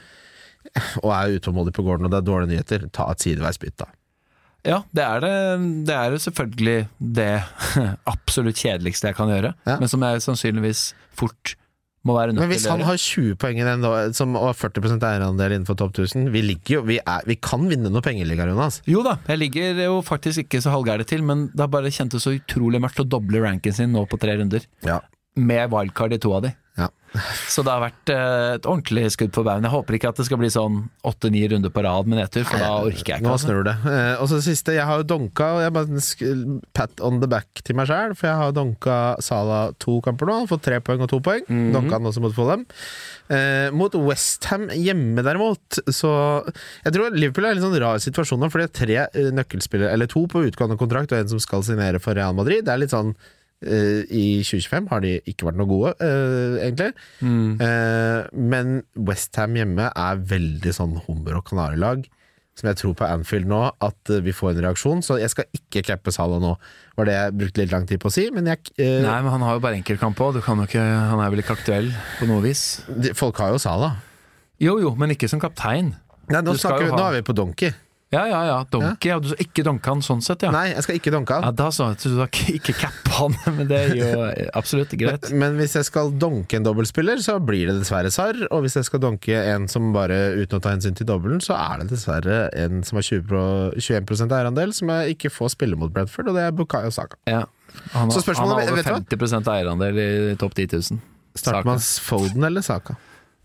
Speaker 2: og er utålmodig på gården og det er dårlige nyheter, ta et sideveisbytte.
Speaker 1: Ja, det er det. Det er jo selvfølgelig det absolutt kjedeligste jeg kan gjøre,
Speaker 2: Ja.
Speaker 1: men som jeg sannsynligvis fort må være nødt
Speaker 2: Men hvis
Speaker 1: til å
Speaker 2: han
Speaker 1: gjøre.
Speaker 2: har tjue poeng i den da, som, og førti prosent eierandel innenfor topp tusen, vi ligger jo, vi, er, vi kan vinne noe penger i ligaen, Jonas.
Speaker 1: Jo da, jeg ligger jo faktisk ikke så halvgærent til, men det har bare kjentes så utrolig mørkt å doble ranken sin nå på tre runder.
Speaker 2: Ja.
Speaker 1: Med wildcard i to av de.
Speaker 2: Ja.
Speaker 1: Så det har vært eh, et ordentlig skudd på baugen. Jeg håper ikke at det skal bli sånn åtte-ni runder på rad med nedtur, for da orker jeg ikke.
Speaker 2: Nå
Speaker 1: Altså.
Speaker 2: snur det. Eh, og så det siste, jeg har jo donka, og jeg bare sk- pat on the back til meg selv, for jeg har donka Salah to kamper nå, fått tre poeng og to poeng.
Speaker 1: Mhm.
Speaker 2: Donka han også mot Fulham. Eh, mot West Ham hjemme derimot, så jeg tror Liverpool er en litt sånn rar situasjon nå, for det er tre eh, nøkkelspillere, eller to på utgående kontrakt, og en som skal signere for Real Madrid. Det er litt sånn eh, i tjue tjuefem har de ikke vært noe gode, eh, egentlig.
Speaker 1: Mm.
Speaker 2: Eh, men West Ham hjemme er veldig sånn hummer- og kanarilag, som jeg tror på Anfield nå, at eh, vi får en reaksjon. Så jeg skal ikke cappe Salah nå, var det jeg brukte litt lang tid på å si. Men jeg, eh,
Speaker 1: Nei, men han har jo bare enkeltkamp på, du kan jo ikke, han er vel ikke aktuell på noe vis.
Speaker 2: de- folk har jo Salah.
Speaker 1: Jo jo, men ikke som kaptein.
Speaker 2: Nei, nå,
Speaker 1: Du skal
Speaker 2: snakker,
Speaker 1: jo
Speaker 2: vi- nå
Speaker 1: ha-
Speaker 2: er vi på Donkey.
Speaker 1: Ja, ja, ja, Donkey, ja. Du skal ikke donke han sånn sett, ja.
Speaker 2: Nei, jeg skal ikke donke
Speaker 1: Ja,
Speaker 2: han.
Speaker 1: da sa jeg at du skal ikke, ikke cappe han, men det er jo absolutt greit.
Speaker 2: Men hvis jeg skal donke en dobbeltspiller, så blir det dessverre Sarr. Og hvis jeg skal donke en som bare uten å ta hensyn til dobbelen, så er det dessverre en som har tjue pro, tjueen prosent eierandel, som jeg ikke får spille mot Bradford, og det er Bukayo Saka.
Speaker 1: Ja. Han,
Speaker 2: Så
Speaker 1: har-
Speaker 2: spørsmålet-
Speaker 1: han har over
Speaker 2: vet du hva?
Speaker 1: femti prosent eierandel i topp ti tusen.
Speaker 2: Starter man Foden eller Saka?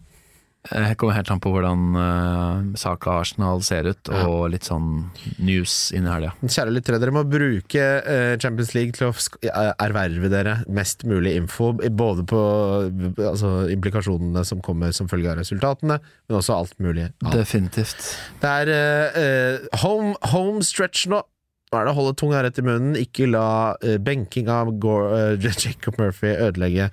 Speaker 1: Jeg kommer helt an på hvordan uh, Saka Arsenal ser ut, og litt sånn news inn i helga.
Speaker 2: Kjære lyttere, dere må bruke eh, Champions League til å sk- eh, erverve dere mest mulig info, i- både på altså, implikasjonene som kommer som følge av resultatene, men også alt mulig annet.
Speaker 1: Definitivt.
Speaker 2: Det er eh, eh, home, home stretch nå. Nå er det å holde tunga rett i munnen, ikke la eh, benking av Gore, eh, Jacob Murphy ødelegge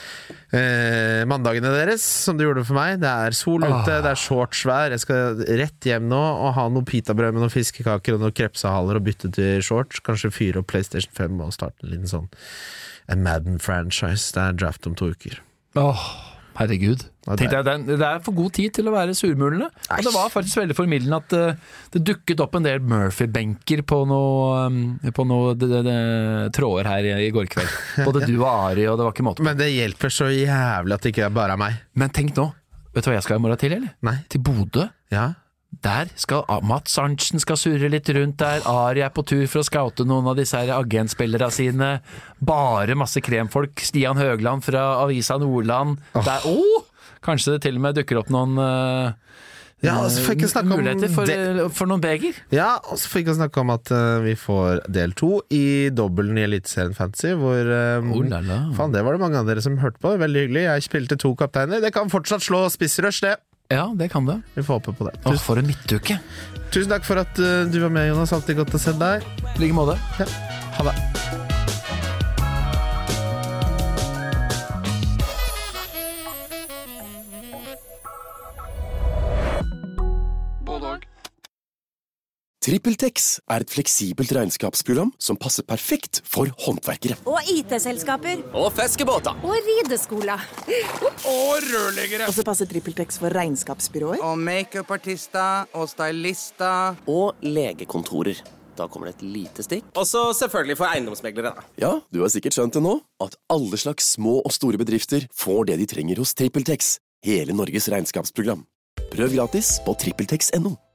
Speaker 2: eh, mandagene deres, som det gjorde for meg. Det er sol ute, det er shortsvær. Jeg skal rett hjem nå og ha noe pitabrød med noen fiskekaker og noen krepsehaler og bytte til shorts. Kanskje fyre opp PlayStation fem og starte en liten sånn en Madden-franchise. Det er draft om to uker.
Speaker 1: Åh, herregud.
Speaker 2: Ja, det
Speaker 1: Tenkte jeg, det, er, det er for god tid til å være surmulende. Og det var faktisk veldig formidlende at uh, det dukket opp en del Murphy-benker på noe, um, på noe de, de, de, tråder her i, i går kveld. Både du og Ari, og det var ikke måte på.
Speaker 2: Men det hjelper så jævlig at det ikke bare er meg.
Speaker 1: Men tenk nå, vet du hva jeg skal i morgen til, eller?
Speaker 2: Nei.
Speaker 1: Til Bodø.
Speaker 2: Ja.
Speaker 1: Der skal Mats Arntzen skal surre litt rundt der. Ari er på tur for å scoute noen av disse her agentspillere sine. Bare masse kremfolk. Stian Høgland fra Avisa Nordland. Der, oh! Kanskje det til og med dukker opp noen uh,
Speaker 2: Ja, og så fikk jeg snakke om
Speaker 1: muligheter for,
Speaker 2: det.
Speaker 1: for noen beger.
Speaker 2: Ja, og så fikk jeg snakke om at uh, vi får del to i dobbelen i Eliteserien Fantasy, hvor um,
Speaker 1: Oh la la.
Speaker 2: faen, det var det mange av dere som hørte på. Veldig hyggelig. Jeg spilte to kapteiner. Det kan fortsatt slå spissrush, det.
Speaker 1: Ja, det kan det.
Speaker 2: Vi får håpe på det.
Speaker 1: Åh,
Speaker 2: Tusen,
Speaker 1: for en midtuke.
Speaker 2: tusen takk for at uh, du var med, Jonas. Alltid godt å se deg.
Speaker 1: I like måte.
Speaker 2: Ja. Ha det.
Speaker 8: TrippelTex er et fleksibelt regnskapsprogram som passer perfekt for håndverkere.
Speaker 9: Og I T-selskaper.
Speaker 8: Og fiskebåter.
Speaker 9: Og rideskoler.
Speaker 8: Og rørleggere.
Speaker 9: Og så passer TrippelTex for regnskapsbyråer.
Speaker 10: Og makeupartister og stylister.
Speaker 8: Og legekontorer. Da kommer det et lite stikk. Og så selvfølgelig for eiendomsmeglere. Ja, du har sikkert skjønt det nå, at alle slags små og store bedrifter får det de trenger hos TrippelTex. Hele Norges regnskapsprogram. Prøv gratis på trippeltex punktum no.